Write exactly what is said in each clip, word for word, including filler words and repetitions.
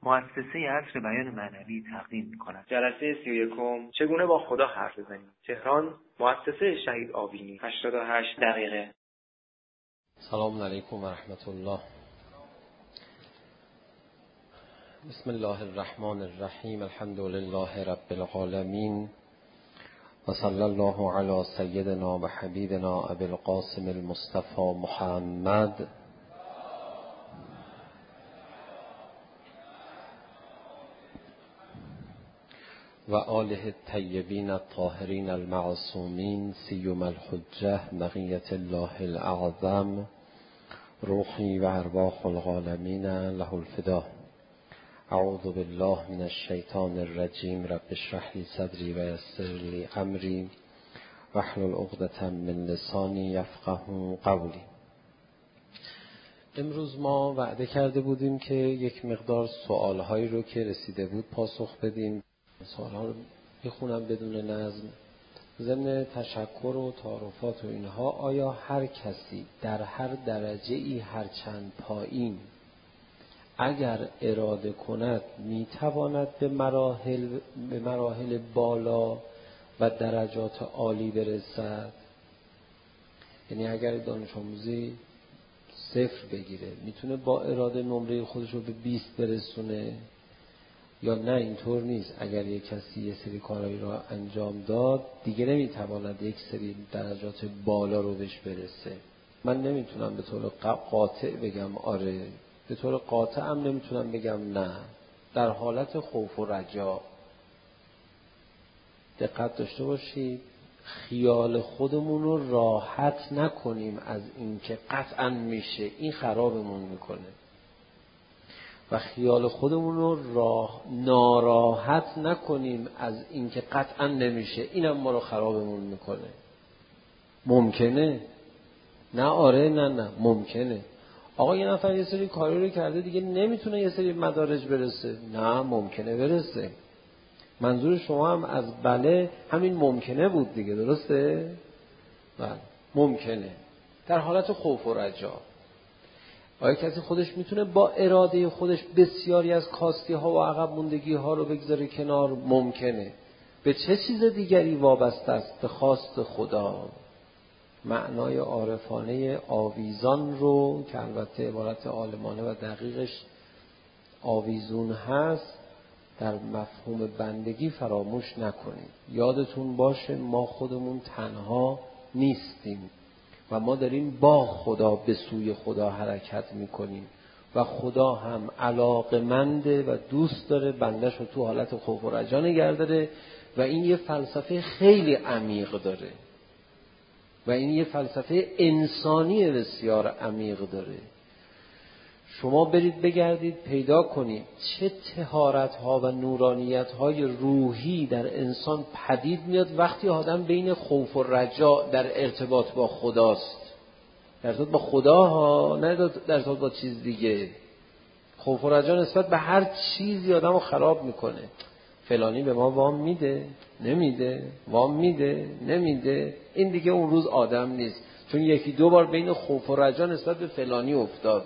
مؤسسه عصر بیان معنوی تقدیم می‌کند. جلسه سی و یکم چگونه با خدا حرف بزنیم. تهران، مؤسسه شهید آوینی، هشتاد و هشت دقیقه. سلام علیکم و رحمت الله. بسم الله الرحمن الرحیم. الحمد لله رب العالمین و صلی الله علی سیدنا و حبیبنا ابی القاسم المصطفى محمد و آله الطیبین الطاهرین المعصومین سیما الحجة بقیة الله الاعظم روحی و ارواح العالمین له الفدا. اعوذ بالله من الشیطان الرجیم. رب اشرح لی صدری و یسر لی امری واحلل عقدة من لسانی یفقهوا قولی. امروز ما وعده کرده بودیم که یک مقدار سوالهایی رو که رسیده بود پاسخ بدیم. سوالها رو میخونم بدون نظم. ضمن تشکر و تعارفات و اینها، آیا هر کسی در هر درجه ای هر چند پایین اگر اراده کند میتواند به مراحل به مراحل بالا و درجات عالی برسد؟ یعنی اگر دانش آموزی صفر بگیره میتونه با اراده نمره خودش رو به بیست برسونه، یا نه اینطور نیست؟ اگر یک کسی یه سری کارهایی را انجام داد دیگه نمیتواند یک سری درجات بالا رو بهش برسه. من نمیتونم به طور قاطع بگم آره، به طور قاطع هم نمیتونم بگم نه. در حالت خوف و رجا دقت داشته باشید، خیال خودمون رو راحت نکنیم از این که قطعا میشه، این خرابمون میکنه. و خیال خودمون رو راه ناراحت نکنیم از این که قطعا نمیشه، اینم ما رو خرابمون میکنه. ممکنه، نه آره نه نه ممکنه. آقا یه نفر یه سری کاری رو کرده دیگه نمیتونه یه سری مدارج برسه، نه ممکنه برسه. منظور شما هم از بله همین ممکنه بود دیگه، درسته؟ بله ممکنه. در حالت خوف و رجا آیا کسی خودش میتونه با اراده خودش بسیاری از کاستی ها و عقب موندگی ها رو بگذاره کنار؟ ممکنه. به چه چیز دیگری وابسته است؟ به خواست خدا. معنای عارفانه آویزان رو که البته عبارت عالمانه و دقیقش آویزون هست در مفهوم بندگی فراموش نکنید. یادتون باشه ما خودمون تنها نیستیم و ما داریم با خدا به سوی خدا حرکت میکنیم و خدا هم علاقمنده و دوست داره بندش رو تو حالت خوف و رجا نگه داره و این یه فلسفه خیلی عمیق داره و این یه فلسفه انسانی بسیار عمیق داره. شما برید بگردید پیدا کنید چه طهارت ها و نورانیت های روحی در انسان پدید میاد وقتی آدم بین خوف و رجا در ارتباط با خداست. در ارتباط با خدا ها، نه در ارتباط با چیز دیگه. خوف و رجا نسبت به هر چیزی آدم رو خراب میکنه. فلانی به ما وام میده نمیده، وام میده نمیده، این دیگه اون روز آدم نیست، چون یکی دو بار بین خوف و رجا نسبت به فلانی افتاد.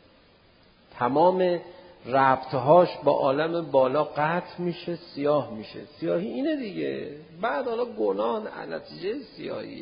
تمام ربطهاش با عالم بالا قطع میشه، سیاه میشه. سیاهی اینه دیگه. بعد حالا گناه نتیجه سیاهیه.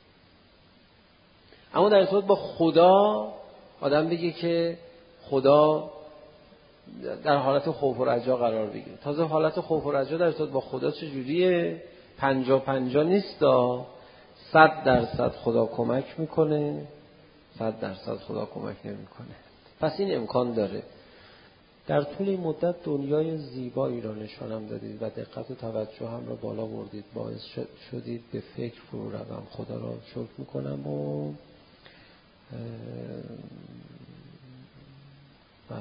اما در ارتباط با خدا آدم بگه که خدا در حالت خوف و رجا قرار بگیره. تازه حالت خوف و رجا در ارتباط با خدا چجوریه؟ پنجا پنجا نیستا. صد درصد خدا کمک میکنه، صد درصد خدا کمک نمیکنه. پس این امکان داره. در طول این مدت دنیای زیبایی را نشانم دادید و دقت و توجه هم را بالا بردید، باعث شدید به فکر فرو روم. خدا را شکر میکنم. و بله،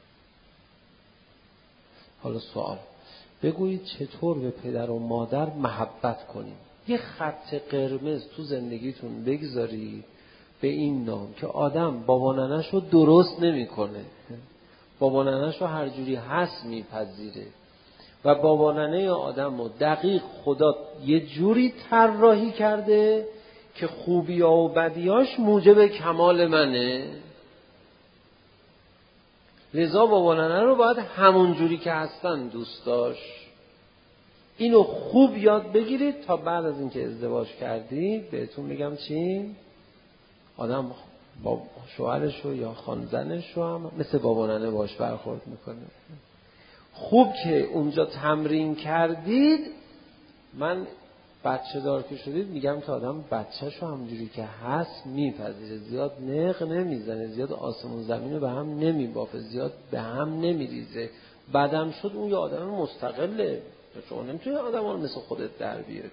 حالا سوال، بگویید چطور به پدر و مادر محبت کنیم. یه خط قرمز تو زندگیتون بگذارید به این نام که آدم بابا ننش رو درست نمی کنه، بابا ننش رو هر جوری هست میپذیره و بابا ننه آدم رو دقیق خدا یه جوری طراحی کرده که خوبی‌ها و بدی‌هاش موجب کمال منه. لذا بابا ننه رو باید همون جوری که هستن دوست داشت. اینو خوب یاد بگیرید تا بعد از اینکه ازدواج کردید بهتون میگم چی؟ آدم با شوهرش رو یا خانزنش رو هم مثل بابا ننه باش برخورد میکنه. خوب که اونجا تمرین کردید، من بچه دار که شدید میگم که آدم بچه‌ش رو همونجوری که هست میپذیره، زیاد نق نمیزنه، زیاد آسمون زمین رو به هم نمیبافه، زیاد به هم نمیریزه. بعدم شد اون یه آدم مستقله، شما نمیتونی آدم رو مثل خودت در بیاری.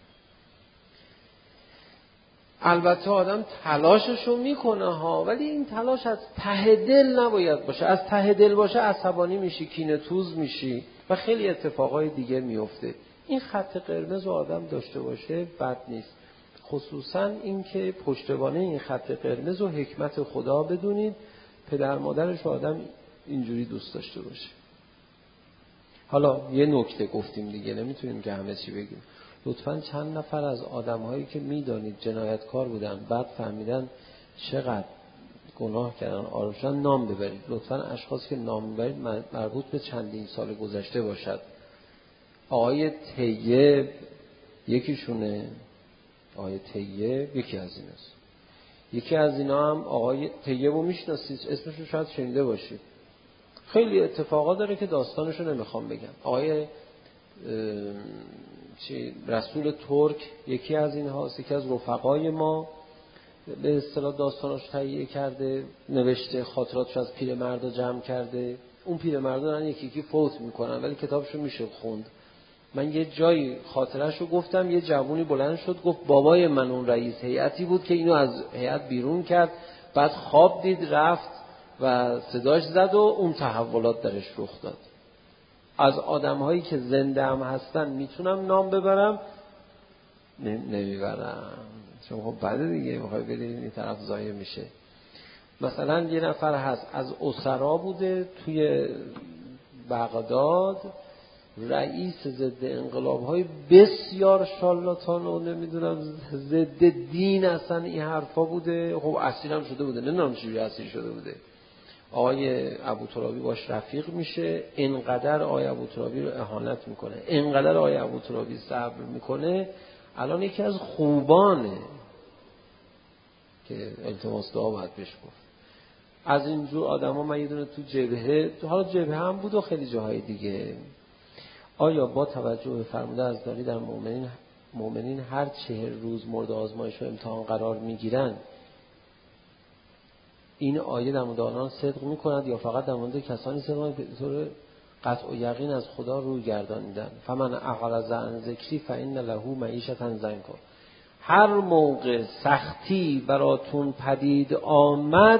البته آدم تلاششو میکنه ها، ولی این تلاش از ته دل نباید باشه. از ته دل باشه عصبانی میشی، کینه توز میشی و خیلی اتفاقای دیگه میفته. این خط قرمز رو آدم داشته باشه بد نیست، خصوصا این که پشتوانه این خط قرمز و حکمت خدا بدونید. پدر مادرش آدم اینجوری دوست داشته باشه. حالا یه نکته گفتیم دیگه، نمیتونیم که همه چی بگیم. لطفاً چند نفر از آدم‌هایی که میدانید جنایتکار بودن بعد فهمیدن چقدر گناه کردن آروشان نام ببرید. لطفاً اشخاصی که نام ببرید مربوط به چندین سال گذشته باشد. آقای طیب یکیشونه، آقای طیب یکی از ایناست. یکی از اینا هم آقای طیب رو میشناسید، اسمش رو شاید شنیده باشید. خیلی اتفاقات داره که داستانش رو نمیخوام بگم. آقای چی رسول ترک یکی از این هاست، یکی از رفقای ما به اصطلاح داستانش تهیه کرده، نوشته، خاطراتش از پیرمردا جمع کرده. اون پیرمردا دارن یکی یکی فوت میکنن ولی کتابشو میشه خوند. من یه جایی خاطرهشو گفتم، یه جوونی بلند شد گفت بابای من اون رئیس هیئتی بود که اینو از هیئت بیرون کرد، بعد خواب دید رفت و صداش زد و اون تحولات درش رخ داد. از آدم‌هایی که زنده هم هستن میتونم نام ببرم، نمیبرم چون خب بعد دیگه بخوای برید این طرف ضایع میشه. مثلا یه نفر هست از اسرا بوده توی بغداد، رئیس ضد انقلاب‌های بسیار شارلاتان و نمیدونم ضد دین اصلا این حرفا بوده. خب اسیر هم شده بوده، نمیدونم چجوری اسیر شده بوده. آقای ابوترابی باش رفیق میشه، اینقدر آقای ابوترابی رو اهانت میکنه، اینقدر آقای ابوترابی صبر میکنه، الان یکی از خوبانه که التماس دعا باید بهش گفت. از اینجور آدما من یه دونه تو جبهه، حالا جبهه هم بود و خیلی جاهای دیگه. آیا با توجه به فرموده از داری در مؤمنین مؤمنین هر چهل روز مورد آزمایش و امتحان قرار میگیرن، این آیه در مورد آنان صدق میکند یا فقط در مورد کسانی صدق که به طور قطع و یقین از خدا روی گردانیدن؟ فمن اعرض عن ذکری فإن له معیشة ضنکا. هر موقع سختی براتون پدید آمد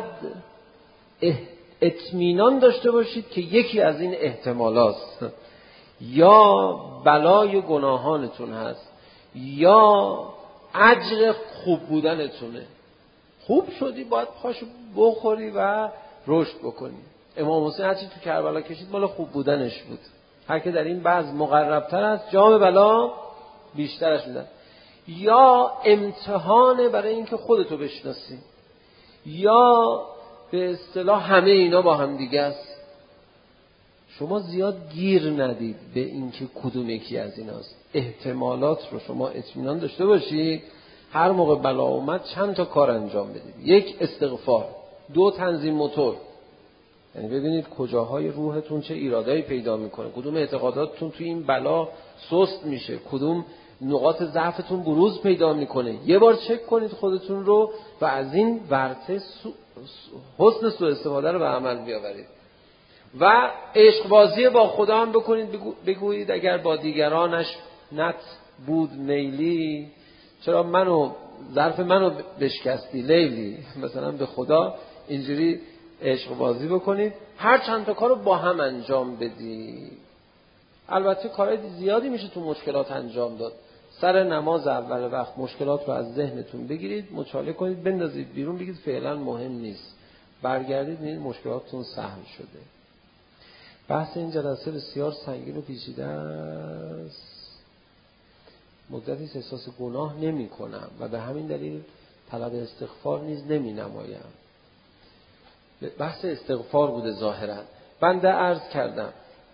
اطمینان داشته باشید که یکی از این احتمالاست، یا بلای گناهانتون هست یا اجر خوب بودنتونه. خوب شدی باید پاشو بخوری و رشد بکنی. امام حسین هرچی تو کربلا کشید مال خوب بودنش بود. هر که در این بعض مقربتر است جام بلا بیشترش میدن. یا امتحانه برای اینکه خودتو بشناسی، یا به اصطلاح همه اینا با هم دیگه است. شما زیاد گیر ندید به اینکه کدوم یکی از ایناست. احتمالات رو شما اطمینان داشته باشید. هر موقع بلا اومد چند تا کار انجام بدید. یک، استغفار. دو، تنظیم موتور. یعنی ببینید کجاهای روحتون چه ایرادایی پیدا میکنه، کدوم اعتقاداتتون توی این بلا سست میشه، کدوم نقاط ضعفتون بروز پیدا میکنه. یه بار چک کنید خودتون رو و از این ورطه سو... حسن سوء استفاده رو به عمل بیاورید. و عشق بازی با خدا هم بکنید. بگو... بگویید اگر با دیگرانش نت بود میلی، چرا منو ظرف منو بشکستی لیلی. مثلا به خدا اینجوری عشق بازی بکنید. هر چند تا کارو با هم انجام بدید. البته کارهای زیادی میشه تو مشکلات انجام داد. سر نماز اول وقت مشکلات رو از ذهنتون بگیرید، مچاله کنید، بندازید بیرون، بگید فعلا مهم نیست. برگردید میبینید مشکلاتتون سهل شده. بحث این جلسه بسیار سنگین و پیچیده است. مدتی احساس گناه نمی کنم و به همین دلیل طلب استغفار نیز نمی نمایم. بحث استغفار بوده ظاهرا. بنده عرض کردم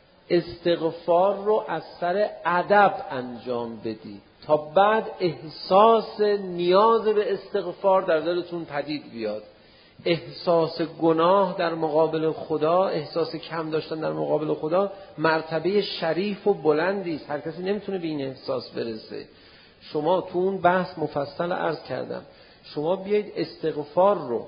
استغفار رو از سر ادب انجام بدید تا بعد احساس نیاز به استغفار در دلتون پدید بیاد. احساس گناه در مقابل خدا، احساس کم داشتن در مقابل خدا مرتبه شریف و بلندی است. هر کسی نمیتونه به این احساس برسه. شما تو اون بحث مفصل عرض کردم شما بیایید استغفار رو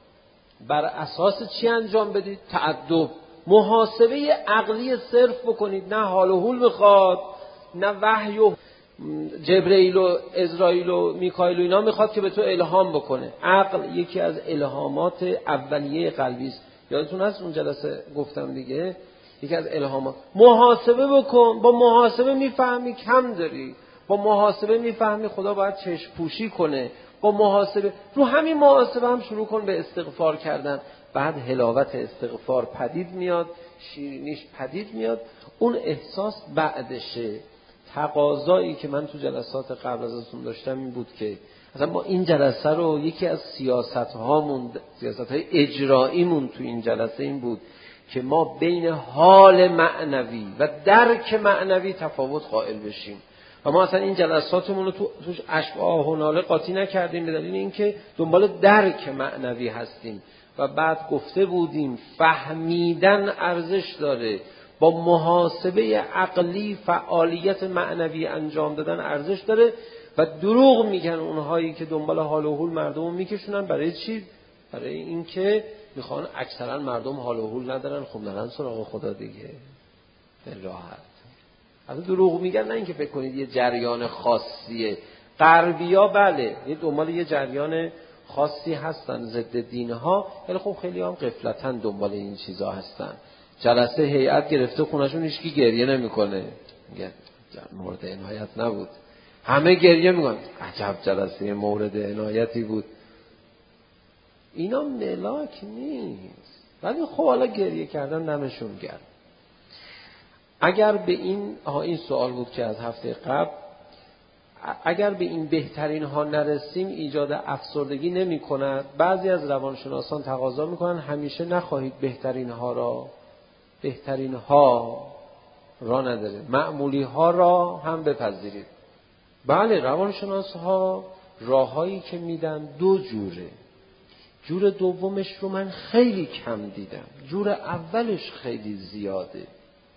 بر اساس چی انجام بدید؟ تأدب، محاسبه عقلی صرف بکنید، نه حال و حول بخواد، نه وحی و جبرئیل و اسرائیل و میکائیل و اینا میخواد که به تو الهام بکنه. عقل یکی از الهامات اولیه قلبی است. یادتون هست اون جلسه گفتم دیگه، یکی از الهامات. محاسبه بکن، با محاسبه میفهمی کم داری، با محاسبه میفهمی خدا باید چشم پوشی کنه، با محاسبه رو همین محاسبه هم شروع کن به استغفار کردن. بعد حلاوت استغفار پدید میاد، شیرینیش پدید میاد، اون احساس بعدشه. تقاضایی که من تو جلسات قبل از ازتون داشتم این بود که مثلا ما این جلسه رو یکی از سیاست هامون، سیاست های اجراییمون تو این جلسه این بود که ما بین حال معنوی و درک معنوی تفاوت قائل بشیم و ما اصلا این جلساتمون رو تو توش اشک و آه و ناله قاطی نکردیم به دلیل اینکه دنبال درک معنوی هستیم. و بعد گفته بودیم فهمیدن ارزش داره، با محاسبه عقلی فعالیت معنوی انجام دادن ارزش داره. و دروغ میگن اونهایی که دنبال حال و حول مردم میکشونن. برای چی؟ برای اینکه میخوان اکثرا مردم حال و حول ندارن، خب نرن سراغ خدا دیگه، به راحت. از دروغ میگن، نه اینکه فکر کنید یه جریان خاصیه. غربیا بله یه دنبال یه جریان خاصی هستن ضد دینها، ولی خب خیلی هم غفلتاً دنبال این چیزا هستن. جلسه هیئت گرفته خونشون هیچکی گریه نمیکنه، میگن مورد عنایت نبود، همه گریه میکنن، عجب جلسه مورد عنایتی بود. اینا ملاک نیست، ولی خب حالا گریه کردن نمشون گرم. اگر به این ها این سوال بود که از هفته قبل، اگر به این بهترین ها نرسیم ایجاد افسردگی نمی کند. بعضی از روانشناسان تقاضا می کنند همیشه نخواهید بهترین ها را، بهترین ها را نداره، معمولی ها را هم بپذیرید. بله روانشناس ها راههایی که میدن دو جوره. جور دومش رو من خیلی کم دیدم، جور اولش خیلی زیاده.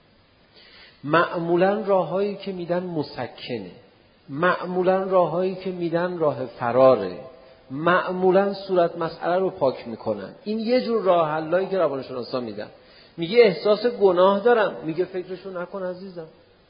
معمولا راههایی که میدن مسکنه، معمولا راههایی که میدن راه فراره، معمولا صورت مسئله رو پاک میکنن. این یه جور راه حلایی که روانشناسا میدن. میگه احساس گناه دارم، میگه فکرشو نکن عزیزم،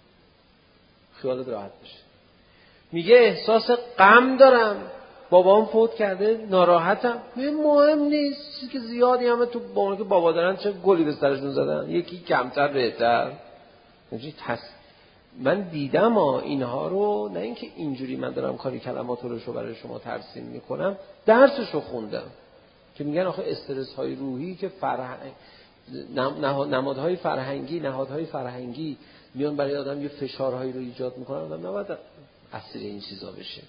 خیالت راحت بشه. میگه احساس غم دارم، بابام فوت کرده ناراحتم، میگه مهم نیست، چیزی که زیادی همه تو با که بابا دارن چه گلی به سرشون زدن، یکی کمتر بهتر. اینجوری تس من دیدم ها اینها رو، نه اینکه اینجوری من دارم کاری کلمات رو برای شما ترسیم میکنم، درسش رو خوندم که میگن آخه استرس های روحی که فرهنگ نمادهای فرهنگی نهادهای فرهنگی میان برای آدم یه فشارهایی رو ایجاد میکنن، آدم نباید اسیر این چیزا بشه.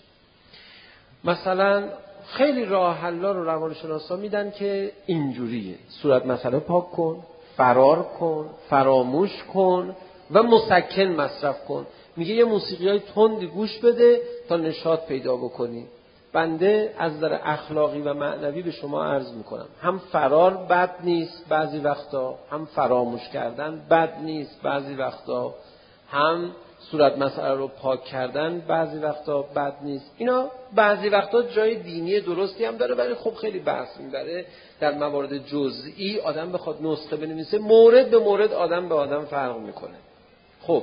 مثلا خیلی راه حلا رو روانشناسا میدن که اینجوریه: صورت مسئله پاک کن، فرار کن، فراموش کن و مسکن مصرف کن. میگه یه موسیقیای تندی گوش بده تا نشاط پیدا بکنی. بنده از نظر اخلاقی و معنوی به شما عرض میکنم هم فرار بد نیست بعضی وقتا، هم فراموش کردن بد نیست بعضی وقتا، هم صورت مسئله رو پاک کردن بعضی وقتا بد نیست. اینا بعضی وقتا جای دینی درستی هم داره، ولی خب خیلی بحث میبره. در موارد جزئی آدم بخواد نسخه بنویسه، مورد به مورد آدم به آدم فرق میکنه. خب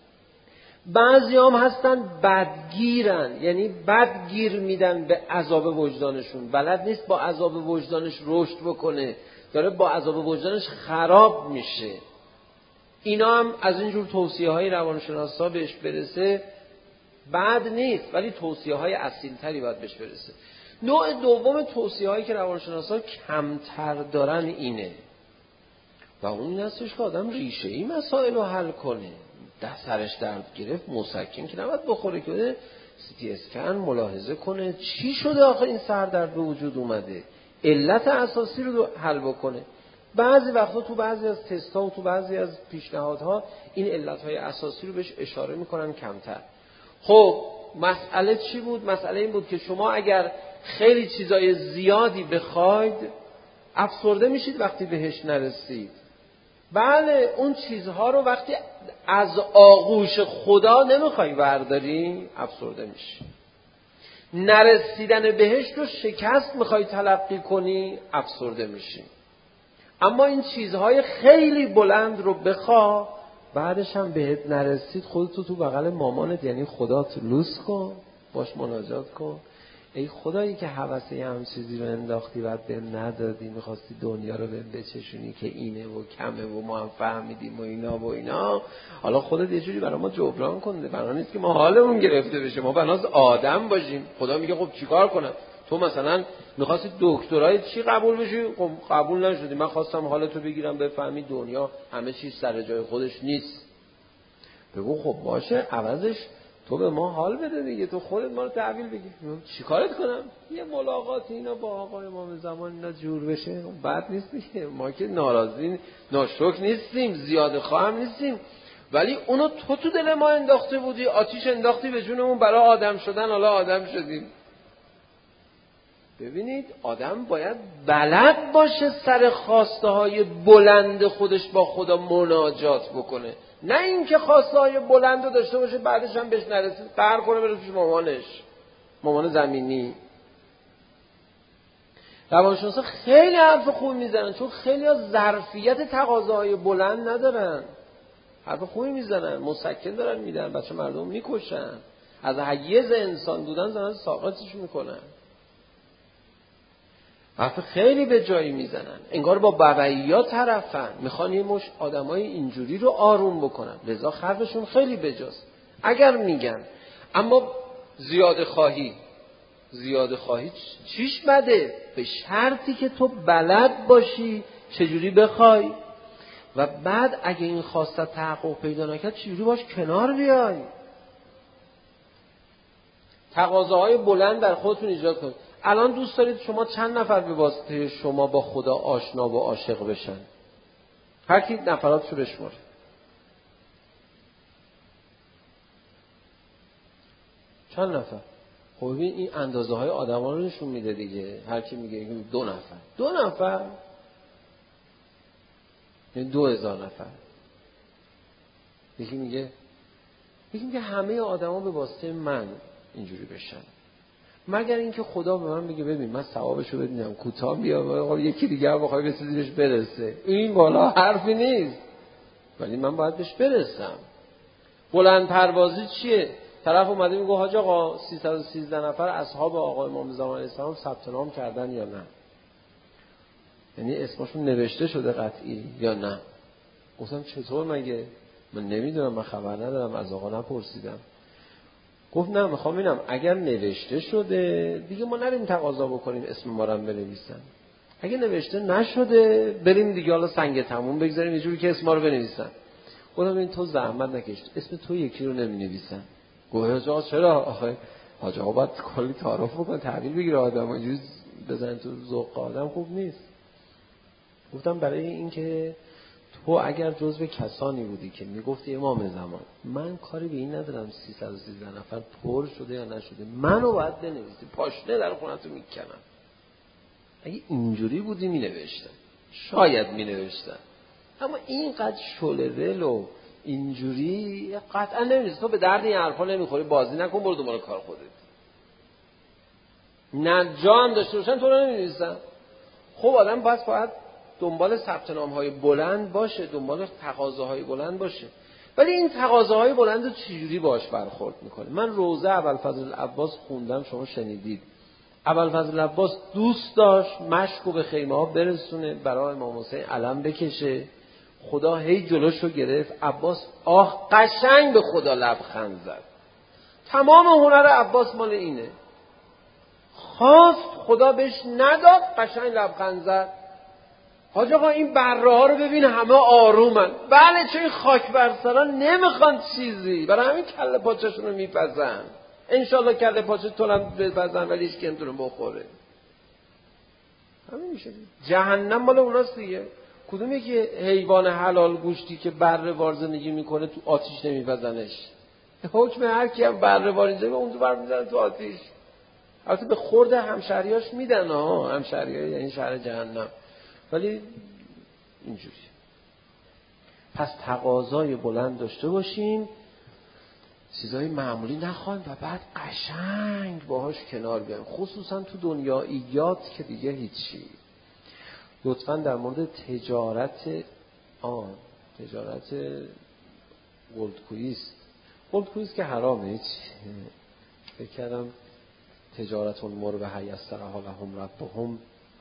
بعضی هم هستن بدگیرن، یعنی بدگیر میدن به عذاب وجدانشون، بلد نیست با عذاب وجدانش رشد بکنه، داره با عذاب وجدانش خراب میشه. اینا هم از اینجور توصیه های روانشناسا بهش برسه بد نیست، ولی توصیه های اصیلتری باید بهش برسه. نوع دوم توصیه هایی که روانشناسا کمتر دارن اینه و اون این هستش که آدم ریشه ای مسائل رو حل کنه. ده سرش درد گرفت، مسکن که نباید بخوره، که بده سی تی اسکن ملاحظه کنه چی شده آخه این سردرد به وجود اومده، علت اساسی رو حل بکنه. بعضی وقتا تو بعضی از تست‌ها و تو بعضی از پیشنهادها این علتهای اساسی رو بهش اشاره میکنن کمتر. خب مسئله چی بود؟ مسئله این بود که شما اگر خیلی چیزای زیادی بخواید افسرده میشید وقتی بهش نرسید. بله اون چیزها رو وقتی از آغوش خدا نمیخوای برداری افسرده میشی. نرسیدن بهش رو شکست میخوای تلقی کنی افسرده میشی. اما این چیزهای خیلی بلند رو بخوا بعدش هم بهت نرسید خودتو تو بغل مامانت یعنی خدات لوس کن، باش مناجات کن. ای خدایی که حوثه هم چیزی رو انداختی بعد بهم ندادی، میخواستی دنیا رو بهم بچشونی که اینه و کمه و ما هم فهمیدیم و اینا و اینا، حالا خودت یه جوری برای ما جبران کنه. بنا نیست که ما حالمون گرفته بشه، ما بناست آدم باشیم. خدا میگه خب چیکار کنم؟ تو مثلا میخواستی دکترای چی قبول بشی؟ خب قبول نشدی. من خواستم حالتو بگیرم بفهمی دنیا همه چیز سر جای خودش نیست. بگو خب باشه، عوضش تو به ما حال بده دیگه، تو خودت ما رو تحویل بگی. چیکارت کنم؟ یه ملاقات اینا با آقای امام زمان اینا جور بشه بد نیست دیگه. ما که ناراضی ناشکر نیستیم، زیاده خواهم نیستیم، ولی اونو تو تو دل ما انداخته بودی، آتیش انداختی به جونمون برای آدم شدن، حالا آدم شدیم. ببینید آدم باید بلد باشه سر خواسته های بلند خودش با خدا مناجات بکنه، نه اینکه خواسته های بلند رو داشته باشه بعدش هم بهش نرسید قهر کنه بره پیش مامانش، مامان زمینی. روانشناسا خیلی حرف خوب میزنن چون خیلی ها ظرفیت تقاضاهای بلند ندارن، حرف خوبی میزنن، مسکن دارن میدن، بچه مردم میکشن، از حیز انسان بودن زنن ساقطش میکنن، حرف خیلی به جایی میزنن، انگار با بابایی‌ها طرفن، میخوان یه مش آدمای اینجوری رو آروم بکنن، لذا حرفشون خیلی بجاست اگر میگن. اما زیاده خواهی زیاده خواهی چیش بده؟ به شرطی که تو بلد باشی چجوری بخوای و بعد اگه این خواسته تحقق پیدا نکرد چجوری باش کنار بیای. تقاضاهای بلند در خودتون ایجاد کنید. الان دوست دارید شما چند نفر به واسطه شما با خدا آشنا و عاشق بشن؟ هر کی نفراتشو بشماره. چند نفر؟ خب ببین این اندازه های آدم ها رو نشون میده دیگه. هر کی میگه دو نفر دو نفر یعنی دو هزار نفر. یکی میگه یکی میگه همه آدم ها به واسطه من اینجوری بشن، مگر اینکه خدا به من بگه ببین من ثوابشو بدینم کوتاه بیا یکی دیگه بخوای به چیزیش برسه. این بالا حرفی نیست ولی من باید بهش برسم. بلند پروازی چیه؟ طرف اومده میگه حاج آقا سیصد و سیزده نفر اصحاب آقا امام زمان علیه السلام ثبت نام کردن یا نه؟ یعنی اسمشون نوشته شده قطعی یا نه؟ گفتم چطور مگه؟ من نمیدونم، من خبر ندارم، از آقا نپرسیدم. گفت نه میخوام ببینم اگر نوشته شده دیگه ما نریم تقاضا بکنیم اسم ما رو بنویسن، اگه نوشته نشده بریم دیگه حالا سنگ تموم بگذاریم یه جوری که اسم ما رو بنویسن. گفتم این تو زحمت نکش، اسم تو یکی رو نمینویسن. گفت آقا چرا؟ آخه حاج آقا باید کلی تعارف بکنه تحویل بگیره آدم، اینجوری بزنن تو ذوق آدم خوب نیست. گفتم برای اینکه تو اگر جزو کسانی بودی که میگفتی امام زمان من کاری به این ندارم سیصد و سیزده نفر پر شده یا نشده، منو باید بنویسی، پاشنه در خونتو میکنم. اگه اینجوری بودی مینوشتن، شاید مینوشتن، اما اینقدر شله دل و اینجوری قطعا نمی‌نویسی. تو به درد این حرفا نمیخوری، بازی نکن، برو دنبال کار خودت. نجا هم داشته باشن تو رو نمی‌نویسن. خب آدم باید باید دنبال ثبت نام‌های بلند باشه، دنبال تقاضاهای بلند باشه، ولی این تقاضاهای بلند رو چجوری باش برخورد میکنه؟ من روضه ابوالفضل العباس خوندم، شما شنیدید. ابوالفضل العباس دوست داشت مشکو به خیمه ها برسونه، برای امام حسین علم بکشه. خدا هی جلوشو گرفت، عباس آه قشنگ به خدا لبخند زد. تمام هنر عباس مال اینه، خواست خدا بهش نداد، قشنگ لبخند زد. حاج آقا این بره ها رو ببین همه آرومن. بله چون این خاک بر سران نمیخوان چیزی، برای همین کله پاچه‌شون رو میپزن. انشالله کله پاچه تونم بپزن ولی هیچ کی نمیتونه بخوره. همین میشه. جهنم مال اوناست دیگه. کدومه که حیوان حلال گوشتی که بره وار زندگی میکنه تو آتیش نمیپزنش؟ حکم هر کی هم بره وار اینجا اون تو بر میزنه تو آتیش. البته به خورد همشهریاش میدن ها، همشهریای یعنی شهر جهنم، ولی اینجوری. پس تقاضای بلند داشته باشیم، چیزای معمولی نخوایم و بعد قشنگ باهاش کنار بیایم، خصوصا تو دنیاییات که دیگه هیچی. لطفاً در مورد تجارت آن تجارت گلدکوییست گلدکوییست که حرامه، هیچ فکر کردم تجارت المربحه یسرها لهم ربهم.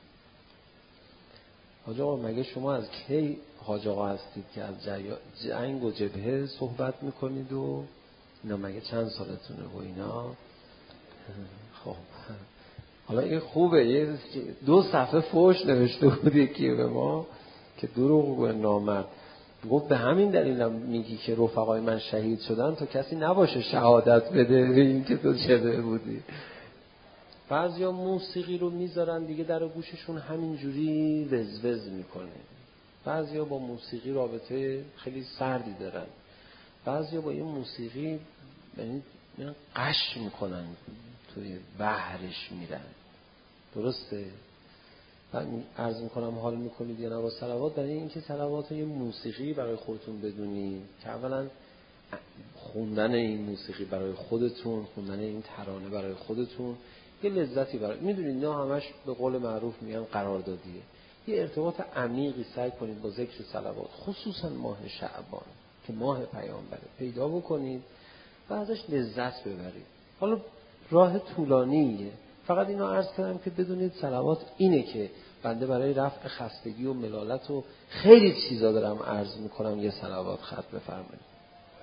حاج آقا مگه شما از کی حاج آقا هستید که از جنگ و جبهه صحبت میکنید و اینا؟ مگه چند سالتونه و اینا؟ خب حالا این خوبه، یه دو صفحه فوش نوشته بود یکی به ما که دروغ و نامرد. گفت به همین دلیلم میگی که رفقای من شهید شدن تا کسی نباشه شهادت بده به این که تو چه بودی. بعضیا موسیقی رو میذارن دیگه در گوششون همینجوری وزوز میکنه. بعضیا با موسیقی رابطه خیلی سردی دارن. بعضیا با این موسیقی یعنی قش میکنن، توی بحرش میرن. درسته؟ من عرض میکنم حال میکنید یا نه با صلوات؟ برای اینکه صلوات یه موسیقی برای خودتون بدونید که اولا خوندن این موسیقی برای خودتون، خوندن این ترانه برای خودتون یه لذتی برای، میدونید نه همش به قول معروف میگن قراردادیه. یه ارتباط عمیقی سعی کنید با ذکر صلوات، خصوصا ماه شعبان که ماه پیامبره، پیدا بکنید و ازش لذت ببرید. حالا راه طولانیه، فقط اینو عرض کردم که بدونید صلوات اینه که بنده برای رفع خستگی و ملالت و خیلی چیزا دارم عرض میکنم، یه صلوات خط بفرمایید.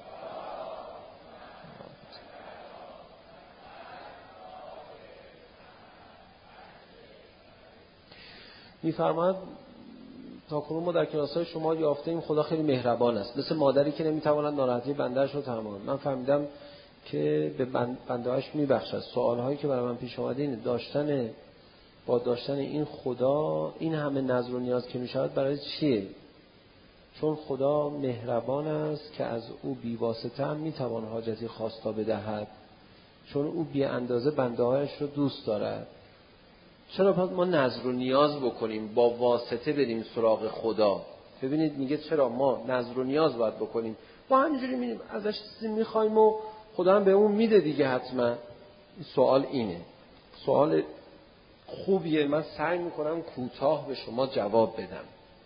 میفرماید تا کنون ما در کلاس‌های شما یافته‌ایم خدا خیلی مهربان است، مثل مادری که نمیتواند ناراحتی بنده‌اش رو تمام. من فهمیدم که به بنده‌اش میبخشد. سوال‌هایی که برای من پیش اومده اینه، داشتن با داشتن این خدا این همه نظر و نیاز که میشود برای چیه؟ چون خدا مهربان است که از او بی واسطه هم میتوان حاجتی خواستا بدهد، چون او بی اندازه بنده‌هایش رو دوست دارد. چرا پس ما نظر و نیاز بکنیم با واسطه بریم سراغ خدا؟ ببینید میگه چرا ما نظر و نیاز باید بکنیم؟ ما همینجوری میریم ازش چیزی میخوایم و خدا هم به اون میده دیگه حتما. این سوال اینه، سوال خوبیه. من سعی میکنم کوتاه به شما جواب بدم.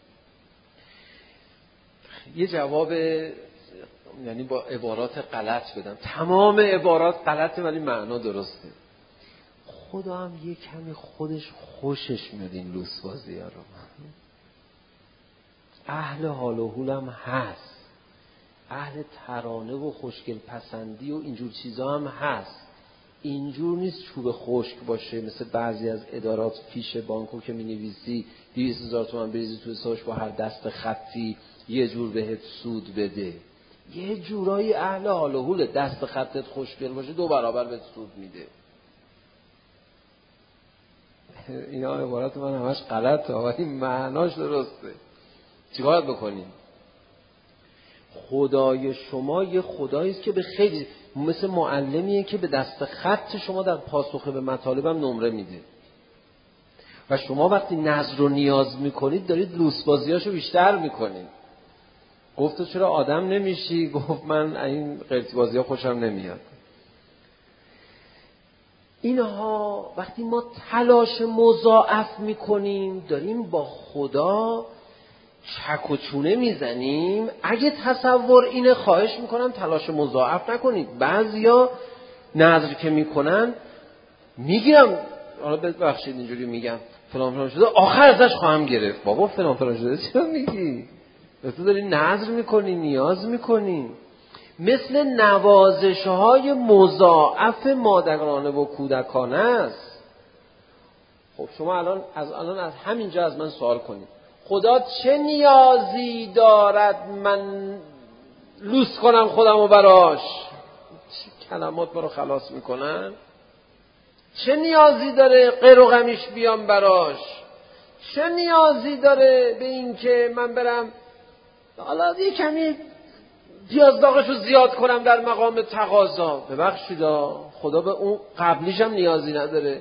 یه جواب یعنی با عبارات غلط بدم. تمام عبارات غلطه ولی معنا درسته. خدا هم یه کمی خودش خوشش میاد این لوس بازی ها رو. اهل حال و حولم هست، اهل ترانه و خوشگل پسندی و اینجور چیزا هم هست. اینجور نیست چوب خشک باشه مثل بعضی از ادارات فیش بانکو که می نویسی دویست هزار تومان بریزی تو حسابش با هر دست خطی یه جور بهت سود بده. یه جورایی اهل حال و حول، دست خطت خوشگل باشه دو برابر بهت سود میده. اینا عبارت من همش غلطه ولی معناش درسته. چیکار بکنیم؟ خدای شما یه خدایی است که به خیلی مثل معلمیه که به دست خط شما در پاسخ به مطالبم نمره میده و شما وقتی نظر و نیاز میکنید دارید لوسبازیاشو بیشتر میکنید. گفت تو چرا آدم نمیشی؟ گفت من این قرتی بازی ها خوشم نمیاد. اینها وقتی ما تلاش مضاعف میکنیم داریم با خدا چک و چونه میزنیم. اگه تصور اینه خواهش میکنم تلاش مضاعف نکنید. بعضیا نظر که میکنن میگیرم، حالا ببخشید اینجوری میگم فلان فلان شده آخر ازش خواهم گرفت. بابا فلان فلان شده چرا میگی؟ تو داری نظر میکنی، نیاز میکنی. مثل نوازش های مضاعف مادرانه و کودکانه است. خب شما الان از الان از همینجا از من سوال کنید، خدا چه نیازی دارد من لوس کنم خودمو براش؟ چه کلمات برو خلاص میکنن؟ چه نیازی داره غیر و غمیش بیام براش؟ چه نیازی داره به این که من برم حالا یه کمی پیاز داغشو زیاد کنم در مقام تقاضا؟ ببخشیدا خدا به اون قبلیش هم نیازی نداره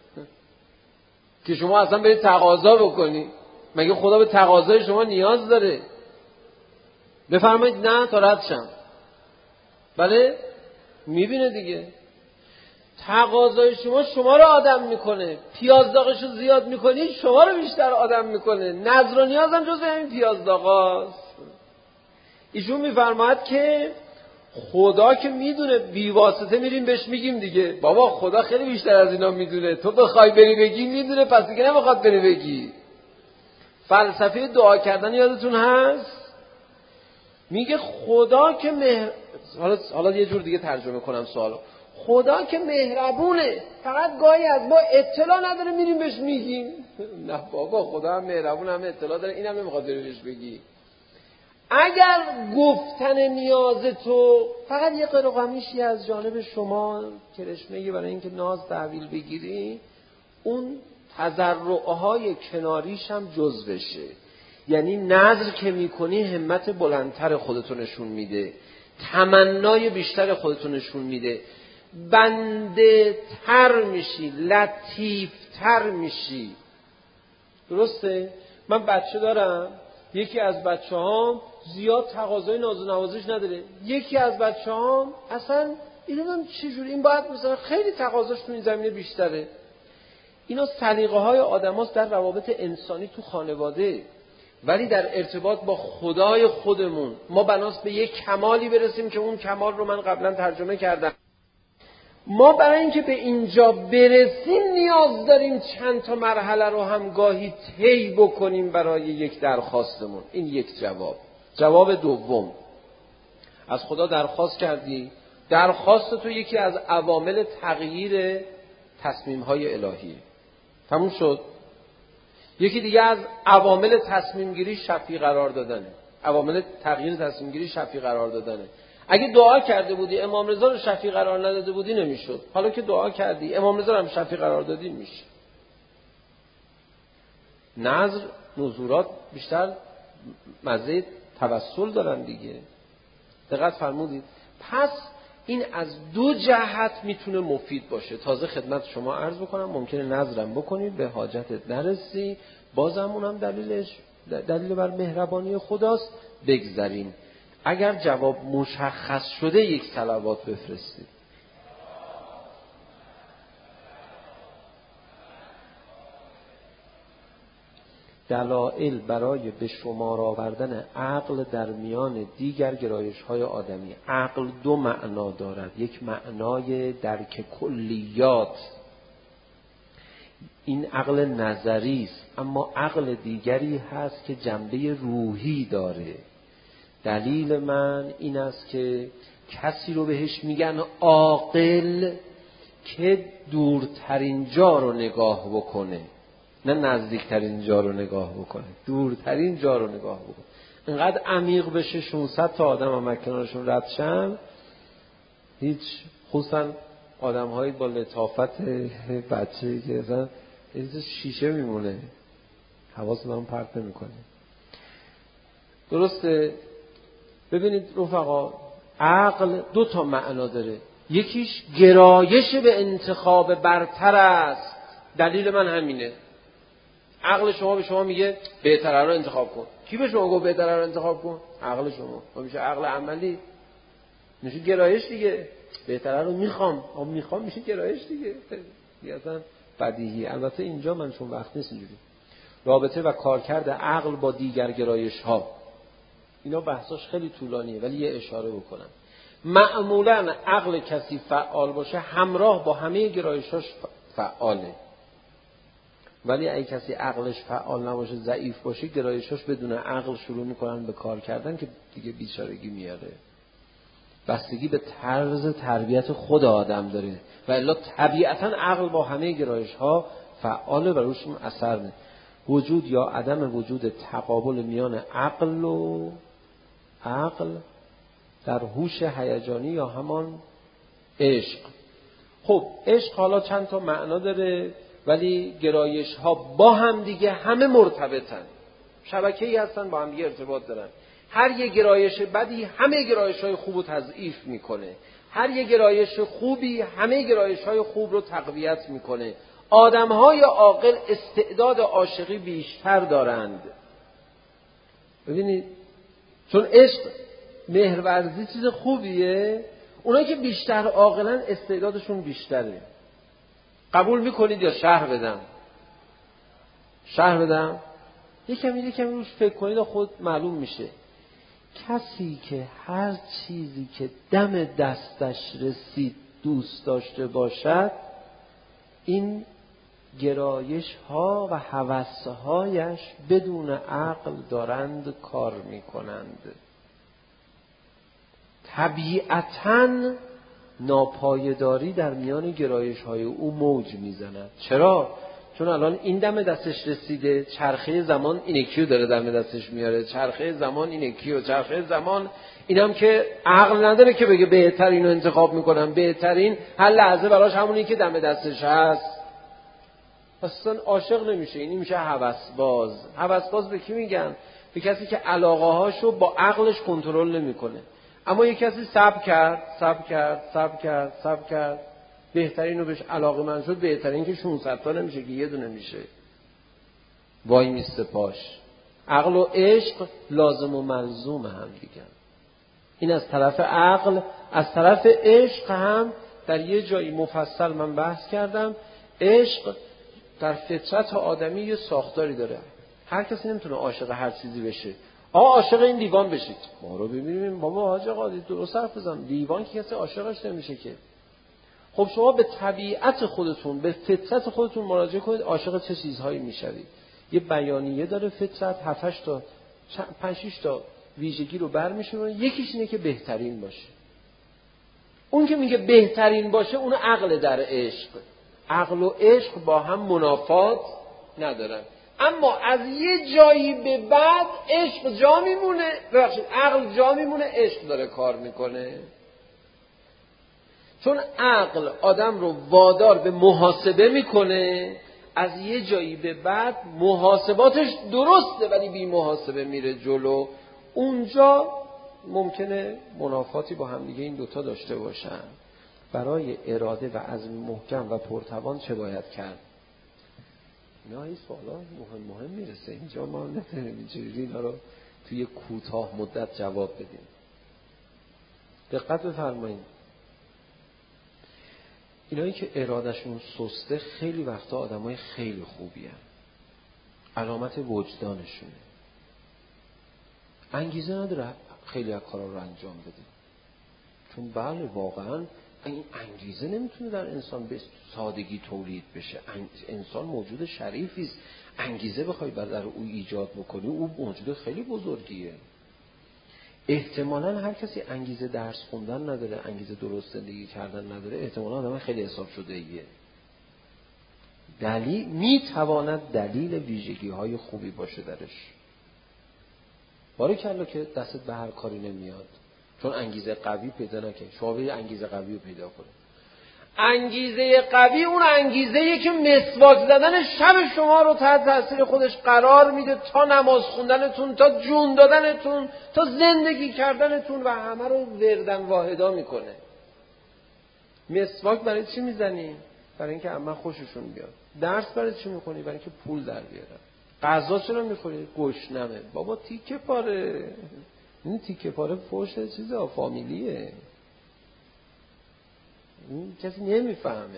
که شما اصلا برید تقاضا بکنی. مگه خدا به تقاضای شما نیاز داره؟ بفرمایید نه تا رد شم. بله میبینه دیگه تقاضای شما شما رو آدم میکنه، پیاز داغشو زیاد میکنی شما رو بیشتر آدم میکنه. نظر و نیاز هم جزو همین پیاز داغاست. ایشون میفرماید که خدا که میدونه، بی واسطه میریم بهش میگیم دیگه بابا خدا خیلی بیشتر از اینا میدونه، تو بخوای بری بگی میدونه، پس دیگه نمیخواد بری بگی. فلسفه دعا کردن یادتون هست؟ میگه خدا که مهر... حالا حالا یه جور دیگه ترجمه کنم سوالو. خدا که مهربونه، فقط گاهی از ما اطلاع نداره میریم بهش میگیم. نه بابا خدا هم مهربون، هم اطلاع داره، اینم نمیخواد بری بهش بگی. اگر گفتن نیاز تو فقط یه قرقمیشی از جانب شما کرشمه‌ای برای اینکه ناز تحویل بگیری، اون تضرعهای کناریش هم جز بشه. یعنی نظر که میکنی همت بلندتر خودتو نشون میده، تمنای بیشتر خودتو نشون میده، بنده تر میشی، لطیف تر میشی. درسته؟ من بچه دارم، یکی از بچه هام زیاد تقاضای ناز و نوازش نداره، یکی از بچه هام اصلا اینم چجوری این باید مثلا خیلی تقاضاش تو این زمینه بیشتره. اینا سلیقه های آدم هاست در روابط انسانی تو خانواده، ولی در ارتباط با خدای خودمون ما بناس به یک کمالی برسیم که اون کمال رو من قبلا ترجمه کردم. ما برای اینکه به اینجا برسیم نیاز داریم چند تا مرحله رو هم گاهی طی بکنیم برای یک درخواستمون. این یک جواب. جواب دوم، از خدا درخواست کردی، درخواست تو یکی از عوامل تغییر تصمیم‌های الهیه، تموم شد. یکی دیگه از عوامل تصمیم گیری شفیع قرار دادنه، عوامل تغییر تصمیم گیری شفیع قرار دادنه. اگه دعا کرده بودی امام رضا رو شفیع قرار نداده بودی نمیشد. حالا که دعا کردی امام رضا رو هم شفیع قرار دادی میشه. نظر نذورات بیشتر مزه توسل دارن دیگه. دقت فرمودید؟ پس این از دو جهت میتونه مفید باشه. تازه خدمت شما عرض بکنم ممکنه نظرم بکنید به حاجتت نرسی، بازم اونم دلیلش دلیل بر مهربانی خداست. بگذاریم اگر جواب مشخص شده یک صلوات بفرستید. دلایل برای به شمار آوردن عقل در میان دیگر گرایش‌های آدمی. عقل دو معنا دارد، یک معنای درک کلیات، این عقل نظری است، اما عقل دیگری هست که جنبه روحی داره. دلیل من این است که کسی رو بهش میگن عاقل که دورترین جا رو نگاه بکنه، نه نزدیکترین جا رو نگاه بکنه، دورترین جا رو نگاه بکنه. اینقدر عمیق بشه ششصد تا آدم هم کنارشون رد شن، هیچ، خصوصا آدم هایی با لطافت بچه که اصلا شیشه میمونه، حواس من پرت نمیکنه. درسته؟ ببینید رفقا، عقل دو تا معنا داره. یکیش گرایش به انتخاب برتر است. دلیل من همینه. عقل شما به شما میگه بهتره رو انتخاب کن. کی به شما گفت بهتره رو انتخاب کن؟ عقل شما. ما میشه عقل عملی، میشه گرایش دیگه. بهتره رو میخوام، اما میخوام میشه گرایش دیگه. دیگه اصلا بدیهی. البته اینجا من چون وقت نیست اینجوری رابطه و کارکرد عقل با دیگر گرایش ها، اینا بحثاش خیلی طولانیه، ولی یه اشاره بکنم. معمولا عقل کسی فعال باشه همراه با همه گرایشاش فعاله، ولی اگه کسی عقلش فعال نباشه، ضعیف باشه، گرایشاش بدون عقل شروع میکنن به کار کردن که دیگه بیچارگی میاره. بستگی به طرز تربیت خود آدم داره، و الا طبیعتا عقل با همه گرایش‌ها فعاله و روشون اثر میده. وجود یا عدم وجود تقابل میان عقل و عقل در هوش هیجانی یا همان عشق. خب عشق حالا چند تا معنا داره. ولی گرایش ها با هم دیگه همه مرتبطن، شبکه‌ای هستن، با هم دیگه ارتباط دارن. هر یه گرایش بدی همه گرایش های خوب رو تضعیف میکنه، هر یه گرایش خوبی همه گرایش های خوب رو تقویت میکنه. آدم های عاقل استعداد عاشقی بیشتر دارند. ببینید، چون عشق مهرورزی چیز خوبیه، اونایی که بیشتر عاقلن استعدادشون بیشتره. قبول میکنید یا شرح بدم؟ شرح بدم؟ یکم یکم روش فکر کنید و خود معلوم میشه. کسی که هر چیزی که دم دستش رسید دوست داشته باشد، این گرایش ها و هوس هایش بدون عقل دارند کار میکنند. طبیعتاً ناپایداری در میان گرایش های او موج میزند. چرا؟ چون الان این دم دستش رسیده، چرخه زمان این یکیو داره دم دستش میاره، چرخه زمان این یکیو، چرخه زمان اینم که عقل نداره که بگه بهترین رو انتخاب میکنم، بهترین هر لحظه براش همونی که دم دستش هست. اصلا عاشق نمیشه، این میشه هوسباز. هوسباز به کی میگن؟ به کسی که علاقه هاشو با عقلش کنترل نمیکنه. اما یک کسی صبر کرد، صبر کرد، صبر کرد، صبر کرد، بهترین رو بهش علاقه من شد، بهترین که ششصد تا نمیشه که یه دونه میشه. وای میسته پاش. عقل و عشق لازم و ملزوم هم دیگه. این از طرف عقل. از طرف عشق هم در یه جایی مفصل من بحث کردم. عشق در فطرت آدمی یه ساختاری داره. هر کسی نمیتونه عاشق هر چیزی بشه. آقا عاشق این دیوان بشید، ما رو ببینیم بابا حاج آقا درست حرف بزن، دیوان که کسی عاشقش نمیشه که. خب شما به طبیعت خودتون، به فطرت خودتون مراجعه کنید، عاشق چه چیزهایی میشوید. یه بیانیه داره فطرت، هفت هشت تا پنج شش تا ویژگی رو برمی‌شونه. یکیش اینه که بهترین باشه. اون که میگه بهترین باشه اون عقل در عشق. عقل و عشق با هم منافات ندارن. اما از یه جایی به بعد عشق جا میمونه، ببخشید عقل جا میمونه، عشق داره کار میکنه. چون عقل آدم رو وادار به محاسبه میکنه، از یه جایی به بعد محاسباتش درسته ولی بی محاسبه میره جلو. اونجا ممکنه منافاتی با هم دیگه این دوتا داشته باشن. برای اراده و عزم محکم و پرتوان چه باید کرد؟ اینا این سوالا مهم مهم میرسه. اینجا ما نتونیم اینجوری اینا رو توی کوتاه مدت جواب بدیم. دقت بفرمایید. اینایی که ارادشون سسته خیلی وقتا آدمای خیلی خوبی هن. علامت وجدانشونه. انگیزه نداره خیلی از کارا رو انجام بده. چون بله واقعا این انگیزه نمیتونه در انسان به سادگی تولید بشه. انسان موجود شریفی است. انگیزه بخوای در او ایجاد بکنی، او موجود خیلی بزرگیه. احتمالاً هر کسی انگیزه درس خوندن نداره، انگیزه درست زندگی کردن نداره، احتمالاً آدم خیلی حساب شده ایه. دلیل میتواند دلیل ویژگی های خوبی باشه درش. باریکلا که دستت به هر کاری نمیاد چون انگیزه قوی پیدا نکنی. شما به انگیزه قوی رو پیدا کنید. انگیزه قوی اون انگیزه‌ایه که مسواک زدن شب شما رو تحت تاثیر خودش قرار میده، تا نماز خوندنتون، تا جون دادنتون، تا زندگی کردنتون و همه رو وردن واحدا میکنه. مسواک برای چی میزنی؟ برای اینکه عمه خوششون بیاد. درس برای چی میکنی؟ برای اینکه پول در بیارن. غذا چرا میخوری؟ گشنمه. بابا تیکه پاره. این تیکه پاره فوش چیزا فامیلیه. این کسی نمیفهمه.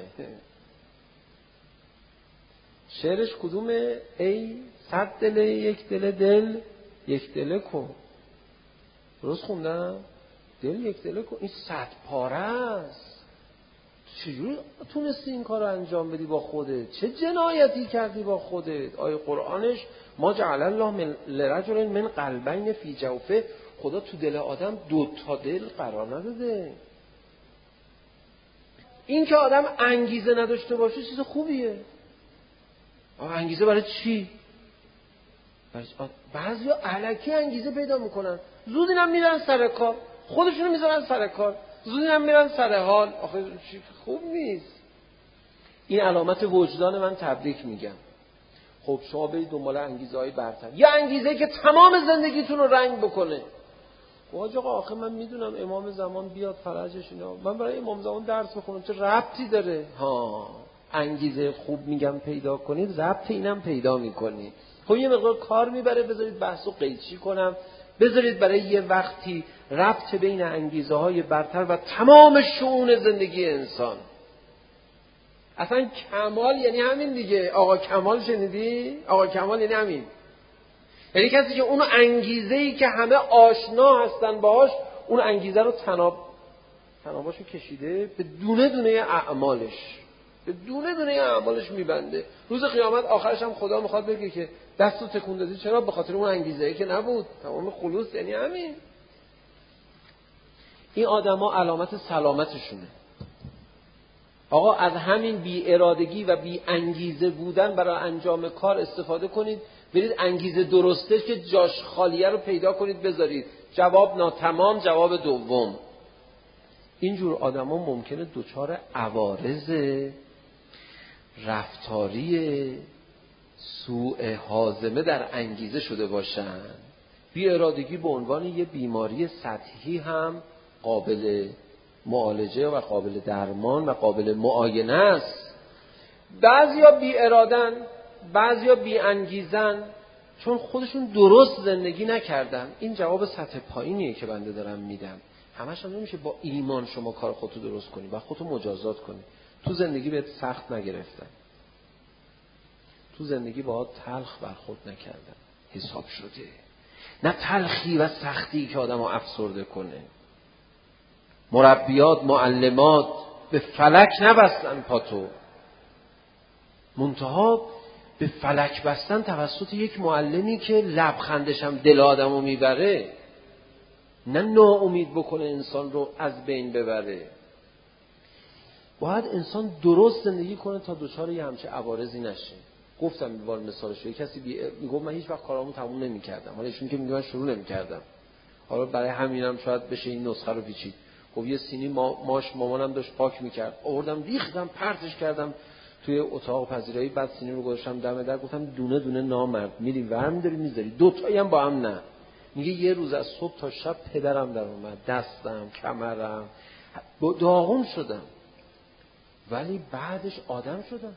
شعرش کدومه؟ ای صد دل یک دل دل یک دل کن. درست خوندم؟ دل یک دل کن. این صد پاره است. چجوری تونستی این کار رو انجام بدی با خودت؟ چه جنایتی کردی با خودت؟ آیه قرآنش ما جعل الله من لرجل من قلبین فی جوفه، خدا تو دل آدم دو تا دل قرار نداده. این که آدم انگیزه نداشته باشه چیز خوبیه. انگیزه برای چی؟ بعضی ها الکی انگیزه پیدا میکنن، زود اینم میرن سر کار، خودشونو میذارن سر کار، زود اینم میرن سر حال. آخه خوب نیست. این علامت وجدان من تبریک میگم. خب شما برید دنبال انگیزه های برتر، یا انگیزه که تمام زندگیتون رو رنگ بکنه. واجه آقا آخه من میدونم امام زمان بیاد فرجش اینا، من برای امام زمان درس بخونم چه ربطی داره؟ ها، انگیزه خوب میگم پیدا کنید، ربط اینم پیدا میکنید. خب یه مقدار کار میبره، بذارید بحثو قیچی کنم، بذارید برای یه وقتی ربط بین انگیزه های برتر و تمام شؤون زندگی انسان. اصلا کمال یعنی همین دیگه. آقا کمال شنیدی؟ آقا کمال یعنی همین، یعنی کسی که اون انگیزه‌ای که همه آشنا هستن باهاش، اون انگیزه رو تناب تناباشو کشیده به دونه دونه اعمالش، به دونه دونه اعمالش میبنده. روز قیامت آخرش هم خدا میخواد بگه که دستو تکون دادی چرا؟ به خاطر اون انگیزه‌ای که نبود. تمام خلوص یعنی همین. این آدما علامت سلامتشونه. آقا از همین بی ارادگی و بی انگیزه بودن برای انجام کار استفاده کنید، برید انگیزه درسته که جاش خالیه رو پیدا کنید بذارید. جواب ناتمام، جواب دوم. اینجور آدما ممکنه دچار عوارض رفتاری سوء هاضمه در انگیزه شده باشن. بی ارادگی به عنوان یه بیماری سطحی هم قابل معالجه و قابل درمان و قابل معاینه است. بعضیا بی ارادن، بعضیا بی انگیزن، چون خودشون درست زندگی نکردن. این جواب سطح پایینیه که بنده دارم میدم. همش هم نمیشه با ایمان شما کار خودتو درست کنی و خودتو مجازات کنی. تو زندگی بهت سخت نگرفتن، تو زندگی باهات تلخ برخورد نکردن، حساب شده. نه تلخی و سختی که آدمو افسرده کنه. مربیات، معلمات به فلک نبستن پاتو، منتها به فلک بستن توسط یک معلمی که لبخندش هم دل آدمو میبره، نه ناامید بکنه انسان رو از بین ببره. باید انسان درست زندگی کنه تا دچار یه همچه عوارضی نشه. گفتم یه بار مثالش، کسی بی... میگفت من هیچ وقت کارامو تموم نمی‌کردم، حالا ایشون که میگه من شروع نمی‌کردم، حالا برای همینم شاید بشه این نسخه رو پیچید. خب یه سینی ما... ماش مامانم داشت پاک می‌کرد، آوردم ریختم پرتش کردم توی اتاق پذیرایی، بعد سینی رو گذاشتم دم در، گفتم دونه دونه نامرد میری ورم داری میذاری، دو تایی هم با هم نه. میگه یه روز از صبح تا شب پدرم در اومد، دستم، کمرم داغون شدم، ولی بعدش آدم شدم.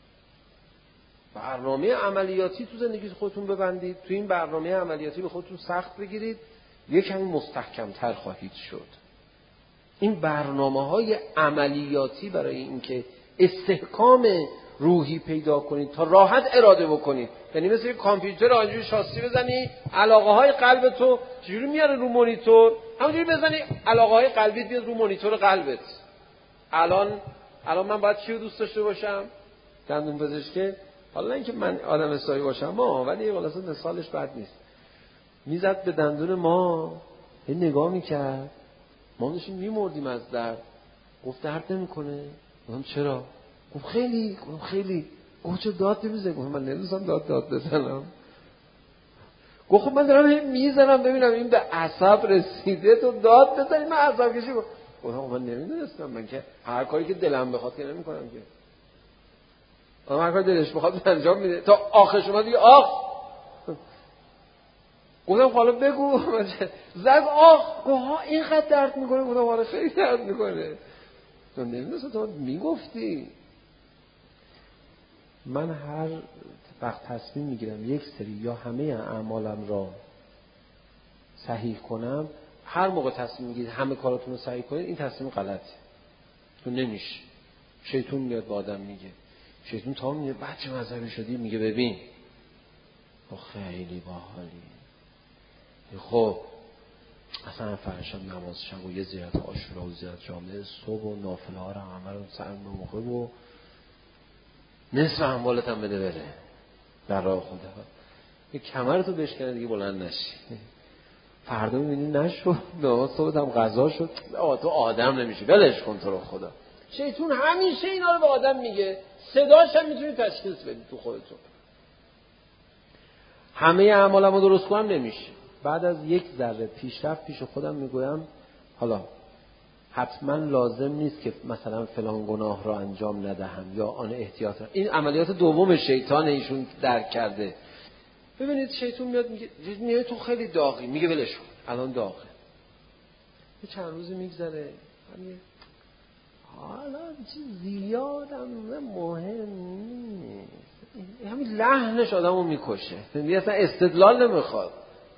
برنامه عملیاتی تو زندگی خودتون ببندید، تو این برنامه عملیاتی به خودتون سخت بگیرید، یک کمی مستحکم‌تر خواهید شد. این برنامه‌های عملیاتی برای اینکه استحکام روحی پیدا کنید تا راحت اراده بکنید، یعنی مثل یک کامپیوتر آنجوری شاسی بزنی علاقه‌های قلب تو چجوری میاره رو مانیتور، همونجوری بزنی علاقه‌های قلبیت بیاد رو مانیتور قلبت. الان الان من باید چی رو دوست داشته باشم؟ دندون پزشک. حالا نه اینکه من آدم سایی باشم ما، ولی خلاصه مثالش بد نیست. میزد به دندون ما، یه نگاه میکرد، ما داشتیم میمردیم از درد. گفت درد نمیکنه؟ گفتم چرا؟ گفت خیلی. گفتم خیلی. گفت چه داد نمیزنی؟ گفتم من نمی‌دونم داد داد بزنم. گفت خب من دارم میزنم ببینم این به عصب رسیده تو داد بزنی من عصب کشی. گفتم من نمیدونستم، من که هر کاری که دلم بخواد که نمیکنم که. اما هر کاری دلش بخواد انجام میده تا آخر شما دیگه آخ. گفتم حالا بگو. زد آخ. گفت ها اینقدر درد میکنه؟ گفتم حالا خیلی درد میکنه. تو نمیدونست تو میگفتی. من هر وقت تصمیم میگیرم یک سری یا همه اعمالم را صحیح کنم، هر موقع تصمیم میگیرید همه کاراتون رو صحیح کنید، این تصمیم غلطه. تو نمیشه. شیطون میاد با آدم میگه، شیطون تا میگه بچه مذهبی شدی، میگه ببین تو خیلی باحالی، خب اصلا فرشم نماز شب و یه زیارت عاشورا و زیارت جامعه صبح و نافله ها رو همه رو سر موقع و نصف اموالت هم بده بره در راه خدا. یه کمرتو بشکنه دیگه بلند نشی. فردا میبینی نشد، نماز صبح هم قضا شد، آه تو آدم نمیشی، بلش کن تو رو خدا. شیطون همیشه اینا رو به آدم میگه، صداش هم میتونی تشخیص بدی تو خودتون. همه اعمالمو درست کنم نمیشه. بعد از یک ذره پیشرفت پیش خودم میگویم حالا حتما لازم نیست که مثلا فلان گناه را انجام ندهم یا آن احتیاط را. این عملیات دوم شیطان ایشون درک کرده. ببینید شیطان میاد میگه میگه تو خیلی داغی، میگه ولش کن الان داغه. یه چند روزی میگذره میگه حالا چیز زیادم مهم نیست. همین لحنش آدمو میکشه. میگه اصلا استدلال نمیخواد.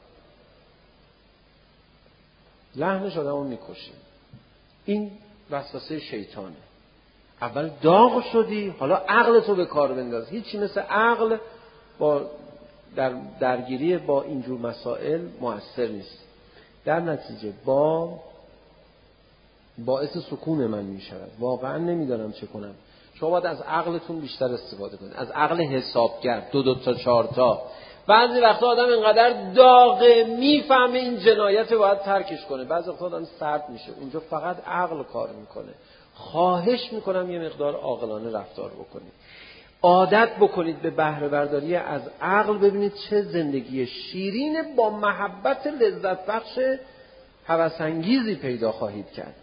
لحنش آدمو میکشه. این وسوسه شیطانه. اول داغ شدی، حالا عقلتو به کار بنداز. هیچی مثل عقل با در درگیری با اینجور مسائل مؤثر نیست. در نتیجه با باعث سکون من میشود. واقعا نمیدانم چه کنم. شما باید از عقلتون بیشتر استفاده کنید. از عقل حسابگر، دو دو تا چهار تا. بعضی وقتا آدم اینقدر داغه میفهمه این جنایت باید ترکش کنه. بعضی وقتا آدم سرد میشه. اونجا فقط عقل کار میکنه. خواهش میکنم یه مقدار عاقلانه رفتار بکنید. عادت بکنید به بهره برداری از عقل. ببینید چه زندگی شیرین با محبت لذت بخش هوس انگیزی پیدا خواهید کرد.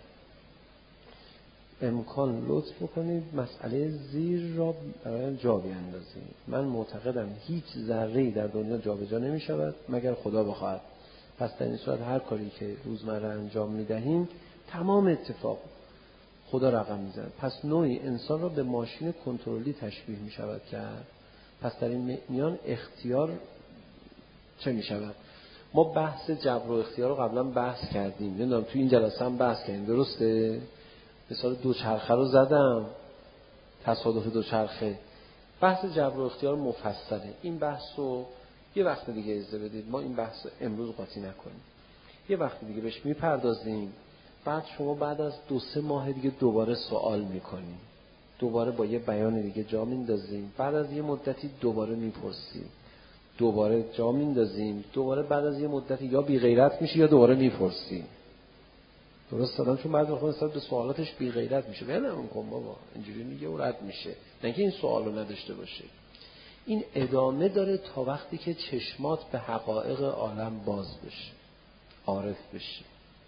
امکان لطف بکنید مسئله زیر را برای جا بیاندازید. من معتقدم هیچ ذره‌ای در دنیا جابجا نمی‌شود مگر خدا بخواهد. پس در این صورت هر کاری که روزمره انجام می‌دهیم تمام اتفاق خدا رقم می‌زند. پس نوعی انسان را به ماشین کنترلی تشبیه می‌شود کرد. پس در این میان اختیار چه می‌شود؟ ما بحث جبر و اختیار رو قبلا بحث کردیم. نمیدونم تو این جلسه هم بحث کردیم، درسته؟ مثال دوچرخه رو زدم، تصادف دوچرخه. بحث جبر و اختیار مفصله. این بحث رو یه وقت دیگه اجازه بدید ما این بحث امروز قاطی نکنیم. یه وقت دیگه بهش میپردازیم. بعد شما بعد از دو سه ماه دیگه دوباره سوال میکنیم. دوباره با یه بیان دیگه جا میندازیم. بعد از یه مدتی دوباره میپرسیم. دوباره جا میندازیم. دوباره بعد از یه مدتی یا بی غیرت میشه یا دوباره میپرسیم. درست دادم، چون بعد وقتا نسبت به سوالاتش بی غیرت میشه. ولم کن بابا اینجوری میگه و رد میشه. نه که این سوالو نداشته باشه. این ادامه داره تا وقتی که چشمات به حقایق عالم باز بشه، عارف بشه.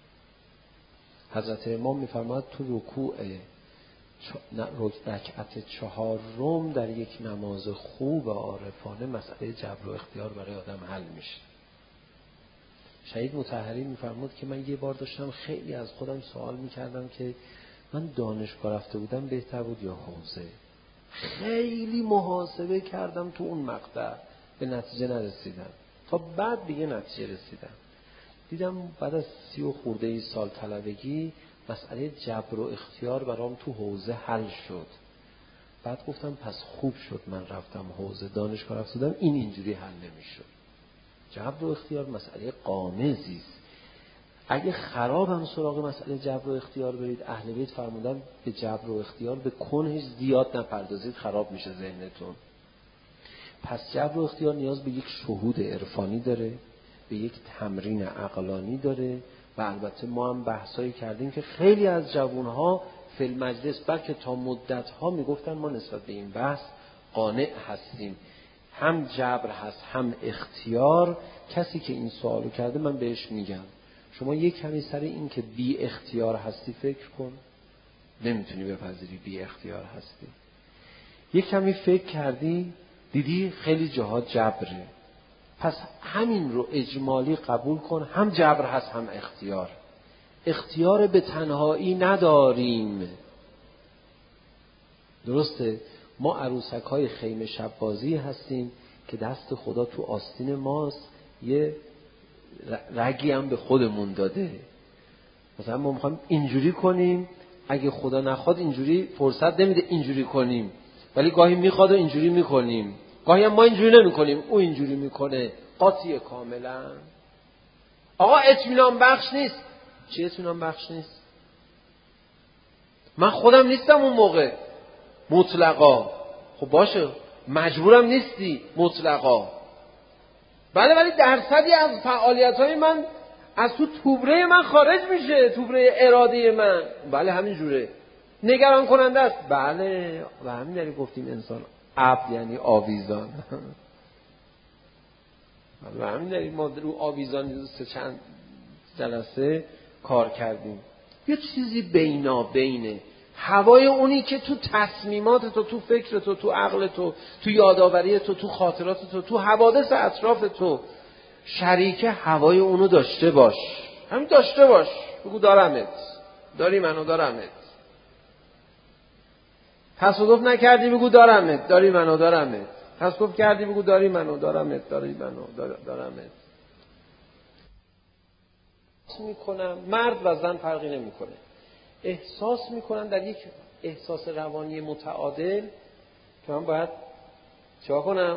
حضرت امام میفرماد تو رکوع رکعت چهارم در یک نماز خوب و عارفانه مسئله جبر و اختیار برای آدم حل میشه. شهید مطهری میفرمود که من یه بار داشتم خیلی از خودم سوال میکردم که من دانشگاه رفته بودم بهتر بود یا حوزه. خیلی محاسبه کردم تو اون مقطع، به نتیجه نرسیدم. تا بعد دیگه نتیجه رسیدم. دیدم بعد از سی و خورده ای سال طلبگی مسئله جبر و اختیار برام تو حوزه حل شد. بعد گفتم پس خوب شد من رفتم حوزه، دانشگاه رفته بودم این اینجوری حل نمیشد. جبر و اختیار مسئله قامزی است. اگه خراب هم سراغ مسئله جبر و اختیار برید، اهل بیت فرمودن به جبر و اختیار به کنهش زیاد نپردازید، خراب میشه ذهنتون. پس جبر و اختیار نیاز به یک شهود عرفانی داره، به یک تمرین عقلانی داره و البته ما هم بحثایی کردیم که خیلی از جوانها فی المجلس بلکه تا مدت‌ها میگفتن ما نسبت به این بحث قانع هستیم. هم جبر هست هم اختیار. کسی که این سوالو کرده من بهش میگم شما یک کمی سر این که بی اختیار هستی فکر کن. نمیتونی بپذیری بی اختیار هستی. یک کمی فکر کردی دیدی خیلی جاها جبره. پس همین رو اجمالی قبول کن، هم جبر هست هم اختیار. اختیار به تنهایی نداریم. درسته؟ ما عروسک های خیمه شب بازی هستیم که دست خدا تو آستین ماست، یه رگی هم به خودمون داده. مثلا ما میخوایم اینجوری کنیم، اگه خدا نخواد اینجوری فرصت نمیده اینجوری کنیم، ولی گاهی میخواد و اینجوری میکنیم، گاهی هم ما اینجوری نمیکنیم او اینجوری میکنه. قاطیه کاملا. آقا اطمینان بخش نیست. چی اطمینان بخش نیست؟ من خودم نیستم اون موقع مطلقا. خب باشه مجبورم نیستی مطلقا. بله ولی درصدی از فعالیت‌های من از تو توبره من خارج میشه، توبره اراده من. بله همین جوره. نگران کننده است. بله و همین داری گفتیم انسان عبد یعنی آویزان. و همین داری ما رو آویزان سه چند جلسه کار کردیم. یه چیزی بینا بینه. هوای اونی که تو تصمیمات تو، تو فکر تو، تو عقل تو، تو یادآوری تو، تو خاطرات تو، تو حوادث اطراف تو شریک هوای اونو داشته باش. همین داشته باش. بگو دارمت. داری منو دارمت. تصادف نکردی بگو دارمت. داری منو دارمت. تصادف کردی بگو داری منو دارمت. داری منو دارمت. میکنم مرد و زن فرقی نمیکنه. احساس میکنن در یک احساس روانی متعادل که من باید چه کنم؟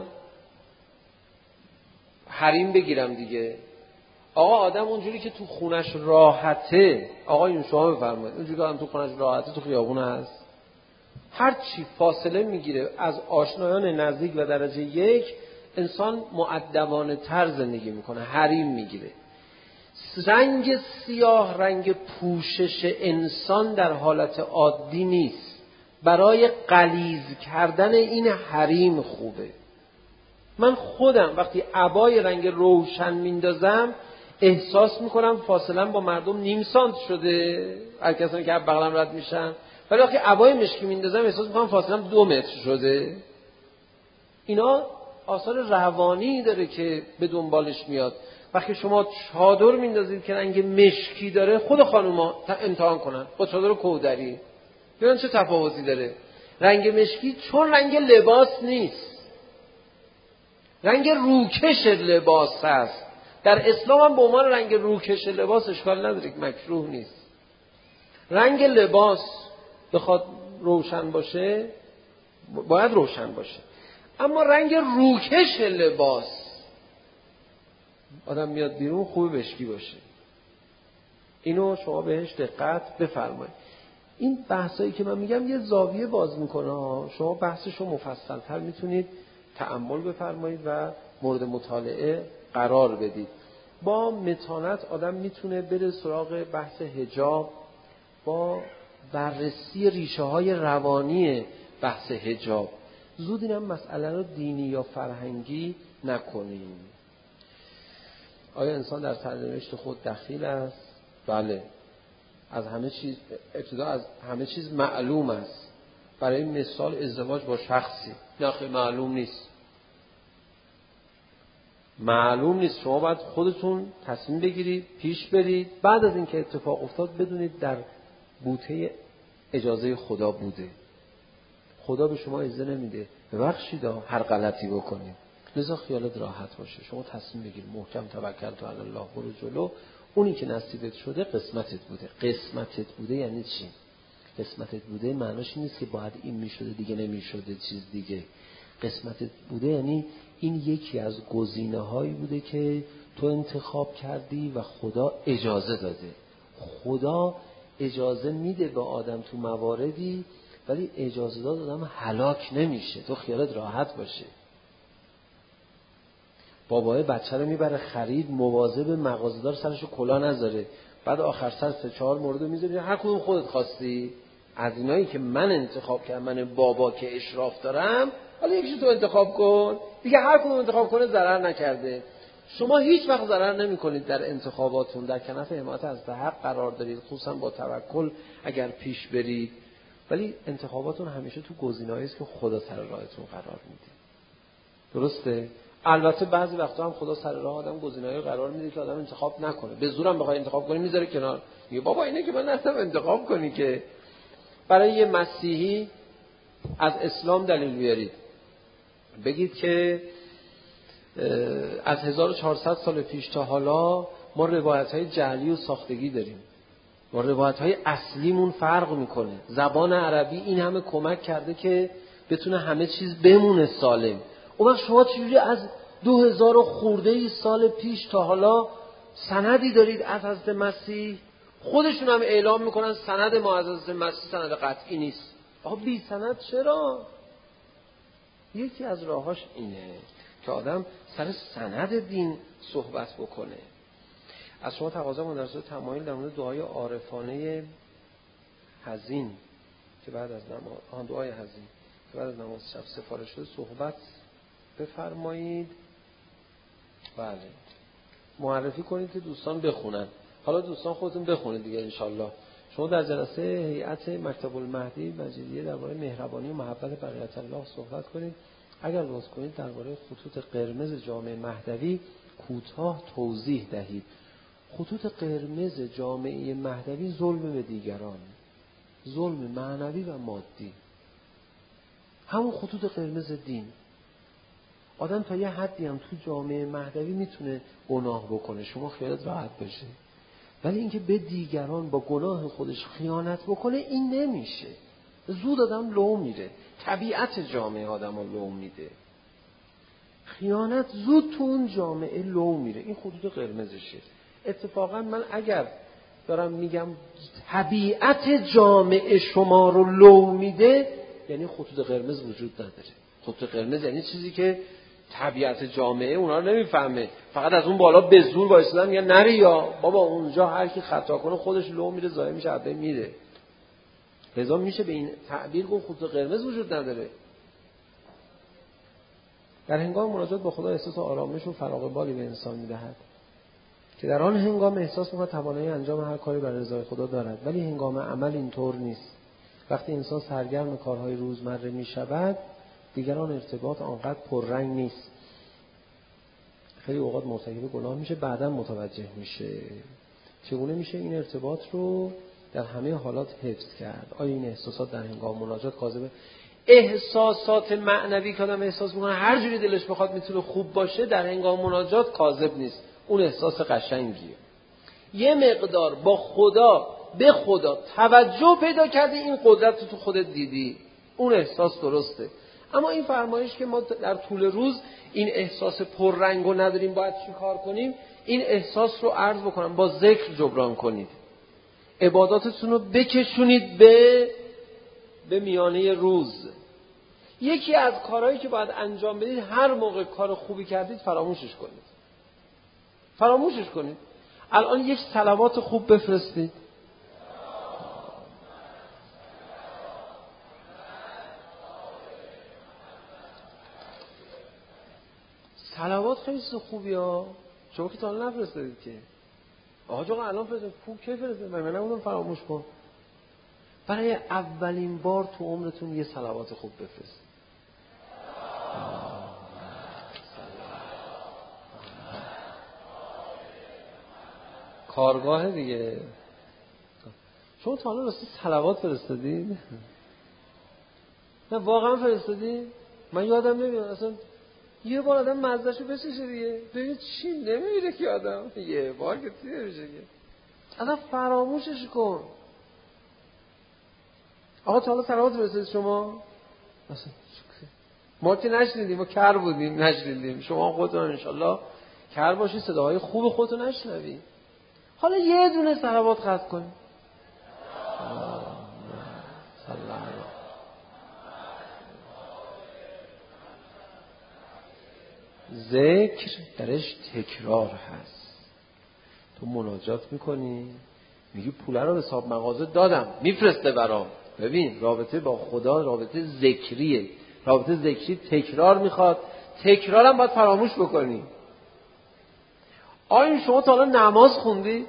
حریم بگیرم دیگه. آقا آدم اونجوری که تو خونش راحته، آقایون شما بفرمایید، اونجوری که آدم تو خونش راحته تو خیابون هست، هر چی فاصله میگیره از آشنایان نزدیک و درجه یک، انسان مؤدبانه تر زندگی میکنه، حریم میگیره. رنگ سیاه رنگ پوشش انسان در حالت عادی نیست. برای غلیظ کردن این حریم خوبه. من خودم وقتی عبای رنگ روشن میندازم احساس میکنم فاصلم با مردم نیم سانت شده، هر کسانی که بغلم رد میشن. ولی وقتی عبای مشکی میندازم احساس میکنم فاصلم دو متر شده. اینا آثار روانی داره که به دنبالش میاد. وقتی شما چادر میندازید که رنگ مشکی داره، خود خانوما امتحان کنن با چادر کودری ببینن چه تفاوتی داره. رنگ مشکی چون رنگ لباس نیست، رنگ روکش لباس هست. در اسلام هم به عنوان رنگ روکش لباس اشکال نداره، مکروه نیست. رنگ لباس بخواد روشن باشه باید روشن باشه، اما رنگ روکش لباس آدم میاد بیرون خوب مشکی باشه. اینو شما بهش دقت بفرمایید. این بحثایی که من میگم یه زاویه باز میکنه، شما بحثشو مفصل‌تر میتونید تأمل بفرمایید و مورد مطالعه قرار بدید. با متانت آدم میتونه بره سراغ بحث حجاب با بررسی ریشه های روانی بحث حجاب. زود اینم مسئله رو دینی یا فرهنگی نکنیم. آیا انسان در سرنوشت خود دخیل است؟ بله. از همه چیز ابتدا از همه چیز معلوم است. برای مثال ازدواج با شخصی نه معلوم نیست. معلوم نیست. شما باید خودتون تصمیم بگیرید، پیش برید. بعد از اینکه اتفاق افتاد بدونید در بوته اجازه خدا بوده. خدا به شما اجازه نمیده ببخشید هر غلطی بکنید. لذا خیالت راحت باشه. شما تصمیم بگیر، محکم توکل علی الله، برو جلو. اونی که نصیبت شده قسمتت بوده. قسمتت بوده یعنی چی؟ قسمتت بوده معناش نیست که باید این میشده دیگه نمیشده چیز دیگه. قسمتت بوده یعنی این یکی از گزینه‌هایی بوده که تو انتخاب کردی و خدا اجازه داده. خدا اجازه میده به آدم تو مواردی، ولی اجازه داد آدم هلاک نمیشه. تو خیالت راحت باشه. بابای بچه رو میبره خرید، مواظب مغازه‌دار سرشو کلا نذاره، بعد آخر سر سه چهار مورد میذاره هر کدوم خودت خواستی. از اینایی که من انتخاب کردم، من بابا که اشراف دارم، حالا یکیشو تو انتخاب کن دیگه. هر کدوم انتخاب کنه ضرر نکرده. شما هیچ وقت ضرر نمی‌کنید در انتخاباتون. در کنف حمایت از حق قرار دارید، خصوصا با توکل اگر پیش برید. ولی انتخاباتون همیشه تو گزینه‌ای است که خدا سر راهتون قرار میده. درسته؟ البته بعضی وقتا هم خدا سر راه آدم گزینه‌ای قرار میده که آدم انتخاب نکنه. به زورم بخوای انتخاب کنی میذاره کنار. میگه بابا اینه که من نرفتم انتخاب کنی که. برای یه مسیحی از اسلام دلیل بیارید. بگید که از هزار و چهارصد سال پیش تا حالا ما روایت‌های جعلی و ساختگی داریم. ما روایت‌های اصلیمون فرق میکنه. زبان عربی این همه کمک کرده که بتونه همه چیز بمونه سالم. اون وقت شما چجوری از دو هزار خورده سال پیش تا حالا سندی دارید از حضرت مسیح؟ خودشون هم اعلام میکنن سند ما از حضرت مسیح سند قطعی نیست. آها بی سند چرا؟ یکی از راهاش اینه که آدم سر سند دین صحبت بکنه. از شما تقاضا من در صورت تمایل در مورد دعای عارفانه حزین که بعد از نماز آن دعای حزین که بعد از نماز شب سفارش شده صحبت بفرمایید. بله. معرفی کنید که دوستان بخونن. حالا دوستان خودتون بخونید دیگه انشالله. شما در جلسه هیئت مکتب المهدی مجیدیه درباره مهربانی و محبت بقیت الله صحبت کنید. اگر لطف کنید درباره خطوط قرمز جامعه مهدوی کوتاه توضیح دهید. خطوط قرمز جامعه مهدوی ظلم به دیگران، ظلم معنوی و مادی، همون خطوط قرمز دین. آدم تا یه حدی هم تو جامعه مهدوی میتونه گناه بکنه، شما خیالت راحت بشه، ولی اینکه به دیگران با گناه خودش خیانت بکنه این نمیشه. زود آدم لو میره، طبیعت جامعه آدم رو لو میده. خیانت زود تو اون جامعه لو میره. این خطوط قرمزشه. اتفاقا من اگر دارم میگم طبیعت جامعه شما رو لو میده، یعنی خطوط قرمز وجود نداره. خطوط قرمز یعنی چیزی که طبیعت جامعه اونا رو نمیفهمه، فقط از اون بالا به زور وایسادن یا نری، یا بابا اونجا هر کی خطا کنه خودش لو میره، ضایع میشه، عبه میره. لذا میشه به این تعبیر گفت خطوط قرمز وجود نداره. در هنگام مناجات با خدا احساس آرامش و فراغ بالی به انسان میدهد که در آن هنگام احساس می‌کند توانایی انجام هر کاری برای رضای خدا دارد، ولی هنگام عمل اینطور نیست. وقتی انسان سرگرم کارهای روزمره میشود، دیگر آن ارتباط آنقدر پررنگ نیست. خیلی اوقات مرتکب گناه میشه، بعداً متوجه میشه. چگونه میشه این ارتباط رو در همه حالات حفظ کرد؟ آیا این احساسات در هنگام مناجات کاذبه؟ احساسات معنوی که آدم احساس میکنه هر جوری دلش بخواد میتونه خوب باشه، در هنگام مناجات کاذب نیست. اون احساس قشنگیه. یه مقدار با خدا به خدا توجه پیدا کردی، این قدرت رو تو خودت دیدی، اون احساس درسته. اما این فرمایش که ما در طول روز این احساس پررنگ رو نداریم، باید چی کار کنیم؟ این احساس رو عرض بکنم با ذکر جبران کنید. عباداتتون رو بکشونید به به میانه روز. یکی از کارهایی که باید انجام بدید، هر موقع کار خوبی کردید فراموشش کنید. فراموشش کنید. الان یک صلوات خوب بفرستید. صلوات خیلی خوبی ها. شما که تا الان نفرستادید که. آقا جان الان فرستید. خوب کی فرستید؟ من نمیدونم فراموش کن. برای اولین بار تو عمرتون یه صلوات خوب بفرستید. کارگاه دیگه. شما تا الان راستی صلوات فرستادید؟ نه واقعا فرستادید؟ من یادم نمیاد اصلا. یه بار آدم مزدشو بچشه دیگه. ببین چی نمیره که آدم یه بار که چی نمیشه که. اصلا فراموشش کن. آقا تا حالا صلوات فرستادید شما؟ اصلا ما که نشنیدیم، ما کر بودیم نشنیدیم. شما خودتون انشالله کر باشید، صداهای خوب خودتون نشنوید. حالا یه دونه صلوات خط کنید. ذکر درش تکرار هست. تو مناجات میکنی، میگی پوله رو به حساب مغازه دادم، میفرسته برام. ببین رابطه با خدا رابطه ذکریه. رابطه ذکری تکرار میخواد. تکرارم باید فراموش بکنی. آیا شما تا حالا نماز خوندی؟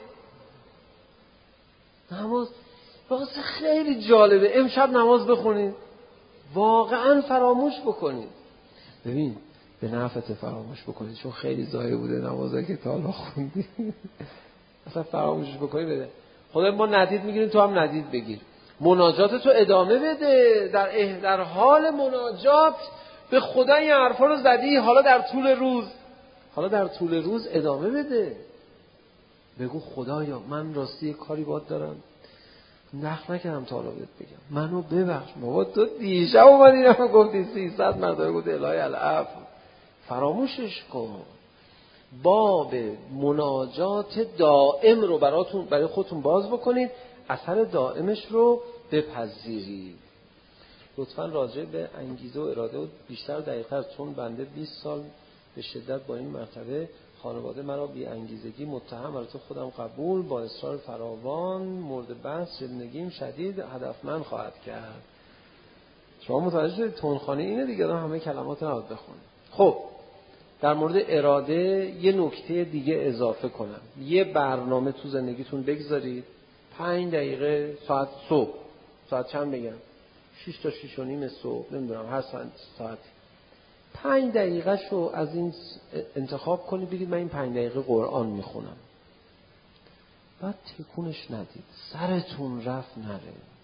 نماز واسه خیلی جالبه. امشب نماز بخونید، واقعا فراموش بکنید. ببین به نفعت فراموش بکنید، چون خیلی ضایع بوده نمازایی که تا حالا خوندی. اصلا فراموشش بکنی بده. خدا ما ندید میگیریم، تو هم ندید بگیر. مناجات تو ادامه بده. در در حال مناجات به خدا این حرفا رو زدی، حالا در طول روز حالا در طول روز ادامه بده. بگو خدایا من راستی کاری باید دارم، نخ نکردم تا حالا بهت بگم، منو ببخش. بابا تو دیشب اومدی اینو گفتی سیصد مرتبه گفتی الهی العفو. فراموشش کن. باب مناجات دائم رو براتون برای خودتون باز بکنید، اثر دائمش رو بپذیرید. لطفاً راجع به انگیزه و اراده و بیشتر دقیق‌تر، چون بنده بیست سال به شدت با این مرتبه خانواده مرا بی انگیزگی متهم، البته خودم قبول، با اصرار فراوان مورد بحث زندگیم شدید هدفمند خواهد کرد. شما متوجه شدید تونخوانی اینه دیگه، آدم همه کلمات رو نباید بخونه. خب در مورد اراده یه نکته دیگه اضافه کنم. یه برنامه تو زندگیتون بگذارید، پنج دقیقه ساعت صبح، ساعت چند بگم؟ شش تا شش و نیم صبح، نمیدونم هر ساعت ساعت پنج دقیقه شو از این انتخاب کنی بگید من این پنج دقیقه قرآن میخونم. بعد تکونش ندید، سرتون رفت نره.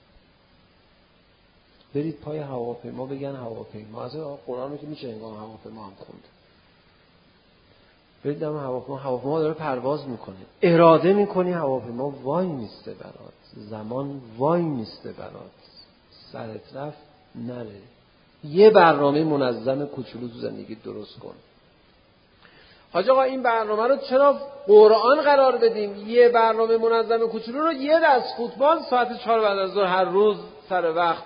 برید پای هواپیما بگن هواپیما از قرآن رو که میشه انگام هواپیما هم خوند. برید دم هواپیما، هواپیما داره پرواز میکنه، اراده میکنی هواپیما وای میسته برات، زمان وای میسته برات، سرت رفت نره. یه برنامه منظم کوچولو تو زندگی درست کن. حاج آقا این برنامه رو چرا قرآن قرار بدیم؟ یه برنامه منظم کوچولو رو یه دست فوتبال ساعت چهار بعد از ظهر هر روز سر وقت.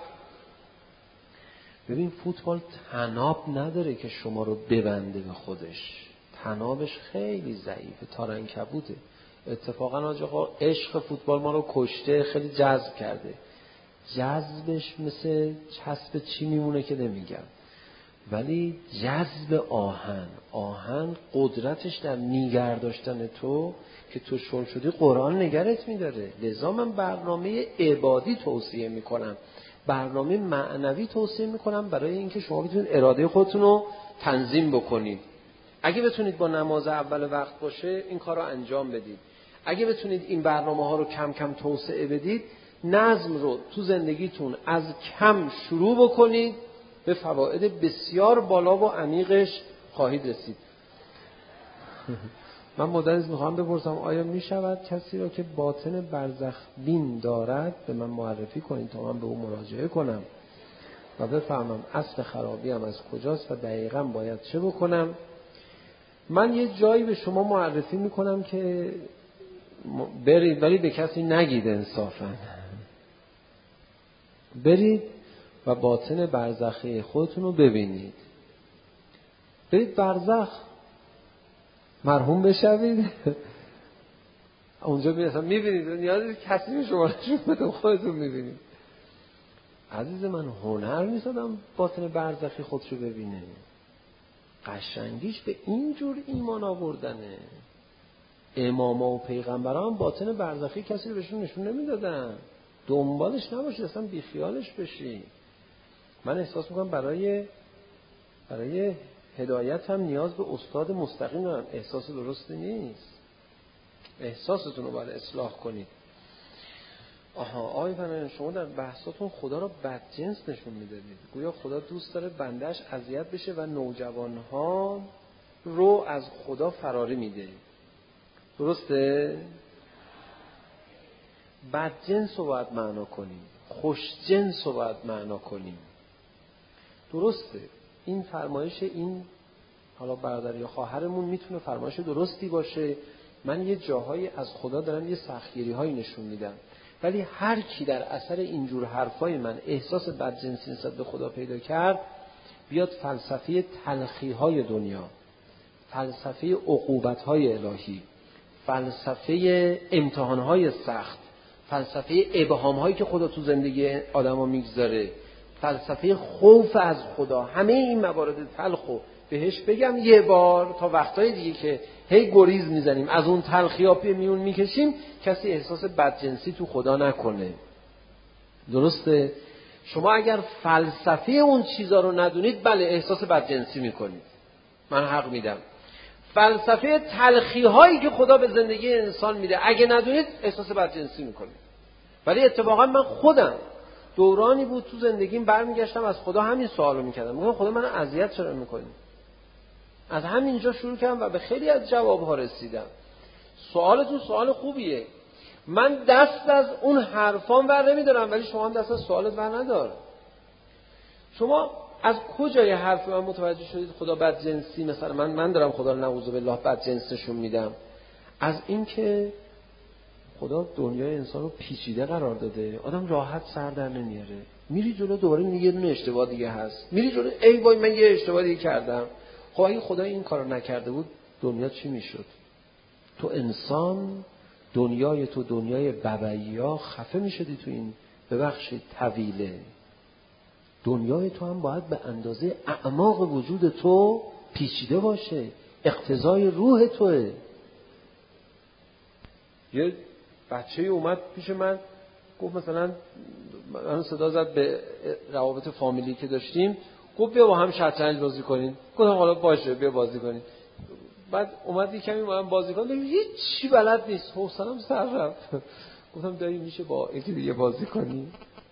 ببین فوتبال تناب نداره که شما رو ببنده به خودش، تنابش خیلی ضعیفه، تارعنکبوته. اتفاقا حاج آقا عشق فوتبال ما رو کشته، خیلی جذب کرده. جذبش مثل چسب چی میمونه که نمیگم، ولی جذب آهن، آهن قدرتش در نیگر داشتن تو که تو شل شدی قرآن نگرت میداره. لذا من برنامه عبادی توصیه میکنم، برنامه معنوی توصیه میکنم برای اینکه شما بتونید اراده خودتون رو تنظیم بکنید. اگه بتونید با نماز اول وقت باشه این کار رو انجام بدید. اگه بتونید این برنامه ها رو کم کم توسعه بدید، نظم رو تو زندگیتون از کم شروع بکنید، به فواید بسیار بالا و عمیقش خواهید رسید. من مدرس میخوام بپرسم آیا میشود کسی را که باطن برزخ بین دارد به من معرفی کنید تا من به او مراجعه کنم و بفهمم اصل خرابی هم از کجاست و دقیقاً باید چه بکنم. من یه جایی به شما معرفی میکنم که برید، ولی به کسی نگید انصافاً. برید و باطن برزخی خودتون رو ببینید. برید برزخ، مرحوم بشوید. اونجا میرسن میبینید، نیازی کسی به شما نشون بده، خودتون میبینید. عزیز من هنر نیست آدم باطن برزخی خودش رو ببینه. قشنگیش به اینجور ایمان آوردنه. اماما و پیغمبران باطن برزخی کسی رو بهشون نشون نمیدادن. دنبالش نباشید، اصلا بیخیالش بشی. من احساس میکنم برای برای هدایت هم نیاز به استاد مستقیم دارم. احساس درستی نیست. احساستون رو باید اصلاح کنید. آها آقای فنان، شما در بحثاتون خدا رو بدجنس نشون میدادید. گویا خدا دوست داره بنده‌اش اذیت بشه و نوجوانها رو از خدا فراری میده. درسته؟ بدجنس رو باید معنا کنیم، خوشجنس رو باید معنا کنیم. درسته، این فرمایش این حالا برادر یا خواهرمون میتونه فرمایش درستی باشه. من یه جاهایی از خدا دارم یه سختگیری هایی نشون میدم، ولی هر کی در اثر اینجور حرفای من احساس بدجنسی نسبت به خدا پیدا کرد، بیاد فلسفه تلخی های دنیا، فلسفه عقوبت های الهی، فلسفه امتحان های سخت، فلسفه ابهام هایی که خدا تو زندگی آدما میگذاره، فلسفه خوف از خدا، همه این موارد تلخو بهش بگم یه بار، تا وقتای دیگه که هی گریز میزنیم از اون تلخی ها پی میون میکشیم، کسی احساس بدجنسی تو خدا نکنه. درسته؟ شما اگر فلسفه اون چیزا رو ندونید، بله احساس بدجنسی میکنید، من حق میدم. فلسفه تلخی هایی که خدا به زندگی انسان میده اگه ندونید احساس بدجنسی میکنید. ولی اتفاقا من خودم دورانی بود تو زندگیم برمیگشتم از خدا همین سوالو میکردم، میگم خدا من اذیت چرا میکنی؟ از همینجا شروع کردم و به خیلی از جوابها رسیدم. سوالتون سوال خوبیه، من دست از اون حرفان ور نمیدارم، ولی شما هم دست از سوالت ور ندار. شما از کجای حرف من متوجه شدید خدا بدجنسی مثلا من من دارم خدا رو نعوذ بالله بدجنس نشون میدم؟ از این که خدا دنیای انسان رو پیچیده قرار داده، آدم راحت سر در نمیاره، میری جلو دوباره میگه یه دونه اشتباه دیگه هست، میری جلو ای وای من یه اشتباه دیگه کردم. خب اگه خدا این کارو نکرده بود دنیا چی میشد؟ تو انسان دنیای تو دنیای ببعیا خفه میشدی تو این ببخشید طویله. دنیای تو هم باید به اندازه اعماق وجود تو پیچیده باشه، اقتضای روح توه. یه بچه اومد پیش من گفت مثلا من صدا زد به روابط فامیلی که داشتیم، گفت بیا با هم شطرنج بازی کنیم. گفتم حالا باشه بیا بازی کنیم. بعد اومد یه کمی با هم بازی کنیم، هیچ چی بلد نیست، حوصله‌ام سر رفت. گفتم دایی میشه با یکی دیگه بازی کنی؟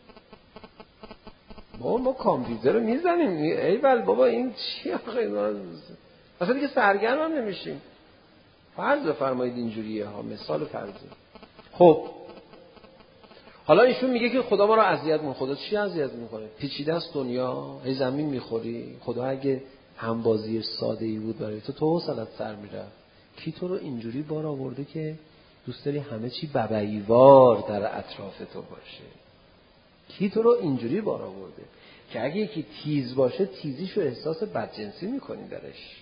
ما ما کامپیوتر رو میزنیم. ایول بابا این چی آخه؟ اصلا دیگه سرگرم هم نمیشیم. فرض بفرمایید اینجوریه ها، مثال فرضی. خب حالا ایشون میگه که خدا ما رو اذیت میکنه. خدا چی اذیت میکنه؟ پیچیده است دنیا، هی زمین میخوری. خدا اگه همبازی ساده ای بود برای تو، تو حوصله‌ات سر میره. کی تو رو اینجوری بار آورده که دوست داری همه چی ببعیوار در اطراف تو باشه؟ کی تو رو اینجوری بار آورده که اگه یکی تیز باشه تیزیشو احساس بدجنسی میکنی درش؟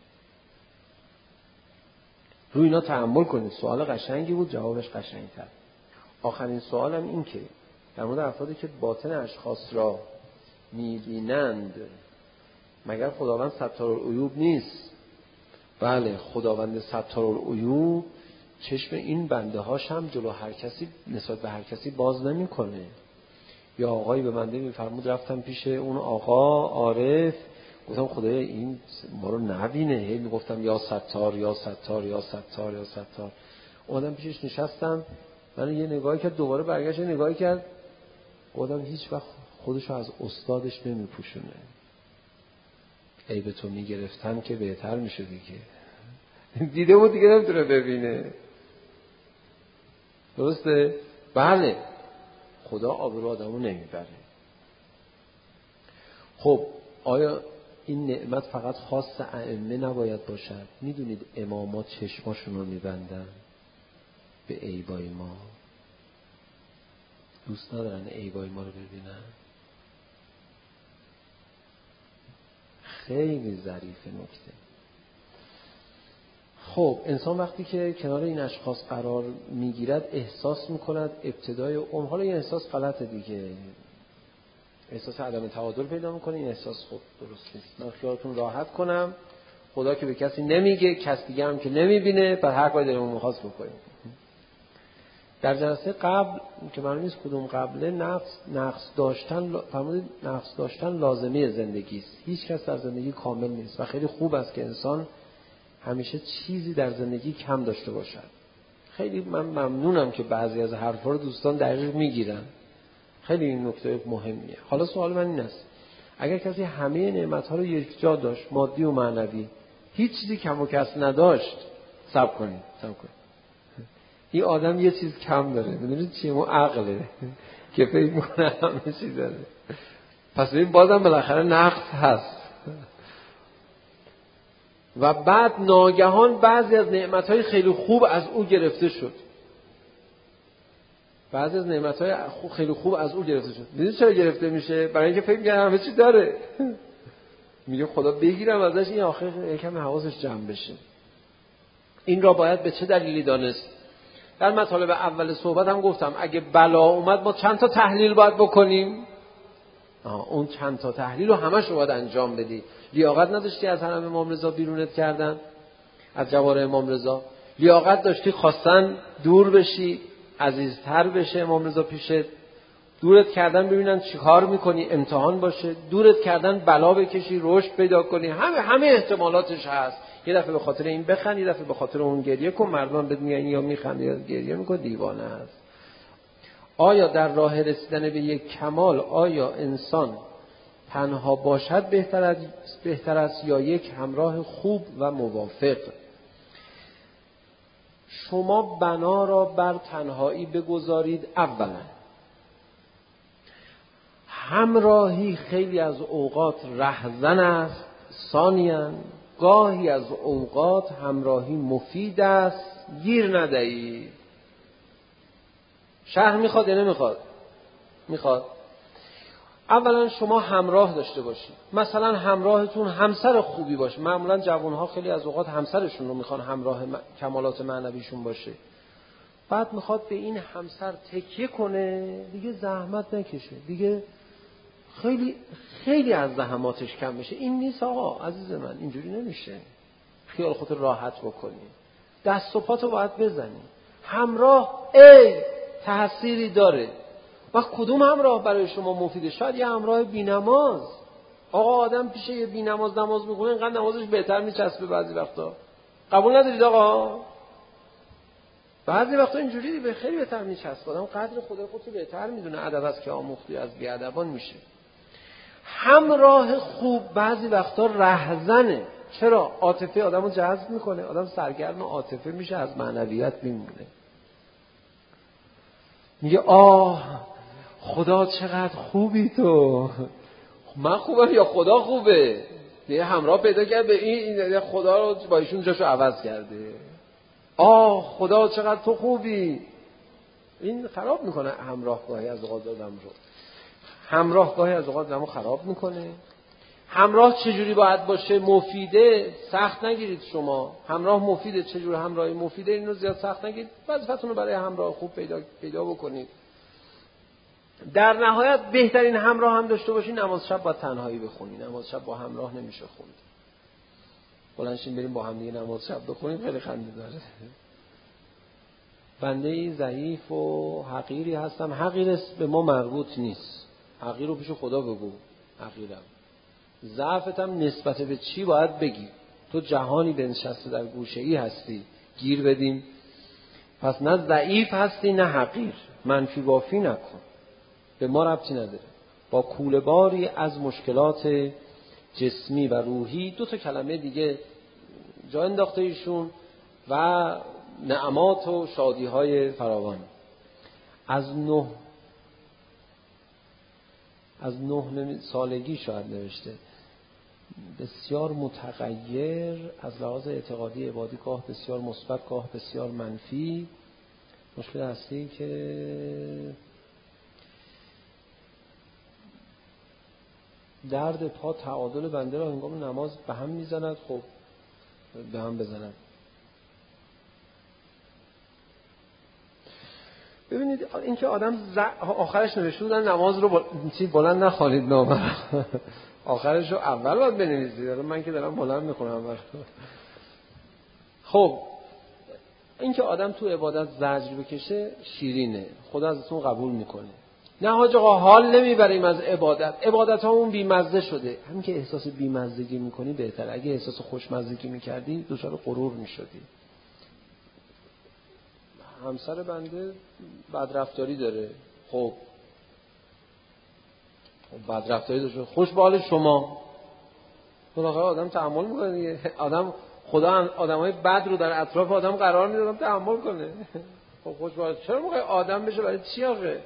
روی اینا تأمل کنید. سوال قشنگی بود، جوابش قشنگتر. آخرین سوالم این که در مورد افرادی که باطن اشخاص را میبینند، مگر خداوند ستارالعیوب نیست؟ بله، خداوند ستارالعیوب چشم این بنده هاش هم جلو هر کسی نسبت به هر کسی باز نمیکنه. یا آقایی به بنده میفرمود، رفتم پیش اون آقا عارف، گفتم خدایا این ما رو نبینه. هی میگفتم یا ستار یا ستار یا ستار یا ستار. اومدم پیشش نشستم، من یه نگاهی کرد، دوباره برگشت یه نگاهی کرد. گفتم هیچ وقت خودشو از استادش نمیپوشونه. عیب تو میگرفتم که بهتر میشه دیگه. دیده بود دیگه نمیتونه ببینه. درسته؟ بله، خدا آبرو آدمو نمیبره. خب آیا این نعمت فقط خاص ائمه نباید باشد؟ میدونید امامات چشماشون رو میبندن به عیبای ما، دوست ندارن عیبای ما رو ببینن. خیلی ظریف نکته. خب انسان وقتی که کنار این اشخاص قرار میگیرد احساس میکند ابتدای عمر، حالا این احساس غلطه دیگه، احساس عدم تعادل پیدا میکنه. این احساس خب درست نیست. من خیالتون راحت کنم، خدا که به کسی نمیگه، کس دیگه هم که نمیبینه، پر هر کاری دلمون میخواست بکنیم. در جلسه قبل که معلوم نیست کدوم قبله، نقص نقص داشتن فرمودید نقص داشتن لازمی زندگی است. هیچ کس در زندگی کامل نیست و خیلی خوب است که انسان همیشه چیزی در زندگی کم داشته باشد. خیلی من ممنونم که بعضی از حرفا رو دوستان دقیق میگیرن. خیلی این نکته مهمیه. حالا سوال من این است، اگر کسی همه نعمت‌ها رو یک جا داشت، مادی و معنوی، هیچ چیزی کم و کس نداشت، صبر کنید صبر کنید این آدم یه چیز کم داره. میدونید چیه؟ اون عقله که فکر میکنه همه چیز داره. پس این بازم بالاخره نقص هست. و بعد ناگهان بعضی از نعمت‌های خیلی خوب از او گرفته شد. بعضی از نعمت‌های خیلی خوب از او گرفته شد. میدونید چرا گرفته میشه؟ برای اینکه فکر می‌کنه همه چی داره. میگه خدا بگیرم ازش، این آخر یکم حواسش جمع بشه. این را باید به چه دلیلی دانست؟ در مطالب اول صحبت هم گفتم اگه بلا اومد ما چند تا تحلیل باید بکنیم. آه اون چند تا تحلیل رو همش رو باید انجام بدی. لیاقت نداشتی از حرم امام رضا بیرونت کردن، از جوار امام رضا. لیاقت داشتی خواستن دور بشی، عزیزتر بشه امام رضا پیشت. دورت کردن ببینن چی کار میکنی، امتحان باشه. دورت کردن بلا بکشی، رشد پیدا کنی. همه همه احتمالاتش هست. یه دفعه به خاطر این بخند، یه دفعه به خاطر اون گریه کن. مردم بهت میگن یا میخنده یا گریه میکنه، دیوانه است. آیا در راه رسیدن به یک کمال آیا انسان تنها باشد بهتر از بهتر است یا یک همراه خوب و موافق؟ شما بنا را بر تنهایی بگذارید. اولا همراهی خیلی از اوقات رهزن است. ثانیاً گاهی از اوقات همراهی مفید است. گیر ندهید. شهر میخواد یا نمیخواد؟ میخواد. اولا شما همراه داشته باشید. مثلا همراهتون همسر خوبی باشه. معمولا جوانها خیلی از اوقات همسرشون رو میخوان همراه کمالات معنویشون باشه. بعد میخواد به این همسر تکیه کنه، دیگه زحمت نکشه، دیگه خیلی خیلی از زحماتش کم بشه. این نیست آقا عزیز من، اینجوری نمیشه. خیال خودت راحت بکنی، دست و پاتو باید بزنی. همراه ای تأثیری داره. و کدوم همراه برای شما مفیده؟ شاید یه همراه بی‌نماز. آقا آدم پیش یه بی‌نماز نماز میخونه اینقدر نمازش بهتر میچسبه بعضی وقتا. قبول ندارید آقا؟ بعضی وقتا اینجوری به خیلی بهتر میچسبه. آدم قدر خدا خودش بهتر میدونه. ادب است که آموختی از بی‌ادبان میشه. همراه خوب بعضی وقتا رهزنه. چرا؟ عاطفه آدمو جذب میکنه. آدم سرگرم عاطفه میشه، از معنویت میمونه. میگه آه خدا چقدر خوبی تو. من خوبم یا خدا خوبه؟ یه همراه پیدا کرد به این خدا رو با ایشون جاشو عوض کرده. آه خدا چقدر تو خوبی. این خراب میکنه همراه گاهی از اوقات آدم رو. همراه گاهی از اوقات آدمو خراب میکنه. همراه چجوری باید باشه؟ مفیده. سخت نگیرید شما. همراه مفیده. چجوری همراهی مفیده؟ اینو زیاد سخت نگیرید. وظیفتون رو برای همراه خوب پیدا پیدا بکنید. در نهایت بهترین همراه هم داشته باشی. نماز شب با تنهایی بخونی. نماز شب با همراه نمیشه خوند. بلنشین بریم با هم دیگه نماز شب بخونیم، خیلی خنده داره. بنده ضعیف و حقیری هستم. حقیر به ما مربوط نیست. حقیر رو پیش خدا بگو. حقیرم. ضعفتم نسبت به چی باید بگی؟ تو جهانی بنشسته در گوشه ای هستی گیر بدیم. پس نه ضعیف هستی نه حقیر. منفی بافی نکن. به ما ربطی نداره. با کوله باری از مشکلات جسمی و روحی دو تا کلمه دیگه جا انداخته ایشون و نعمات و شادی های فراوان. از نه از نه سالگی شاید نوشته. بسیار متغیر از لحاظ اعتقادی عبادی، گاه بسیار مثبت گاه بسیار منفی. مشکل اصلی که درد پا تعادل بنده را هنگام نماز به هم میزند. خب به هم بزنن. ببینید این که آدم ز... آخرش نوشته بودن نماز رو بل... چی بلند نخوانید نامه آخرش رو اول باید بنویسید. من که دارم بلند میخونم اول. خب این که آدم تو عبادت زجر بکشه شیرینه. خدا ازتون قبول میکنه. نه حاج آقا حال نمیبریم از عبادت. عبادت هامون بیمزه شده. همین که احساس بیمزگی میکنی بهتره. اگه احساس خوشمزگی میکردی دچار غرور میشدی. همسر بنده بدرفتاری داره. خب بدرفتاری داره. خوش به حال شما. بالاخره آدم تحمل میکنه دیگه. آدم خدا آدمای بد رو در اطراف آدم قرار میده آدم تحمل کنه. خب خوش به حال. چرا میخوای آدم بشه؟ برای چی آخه؟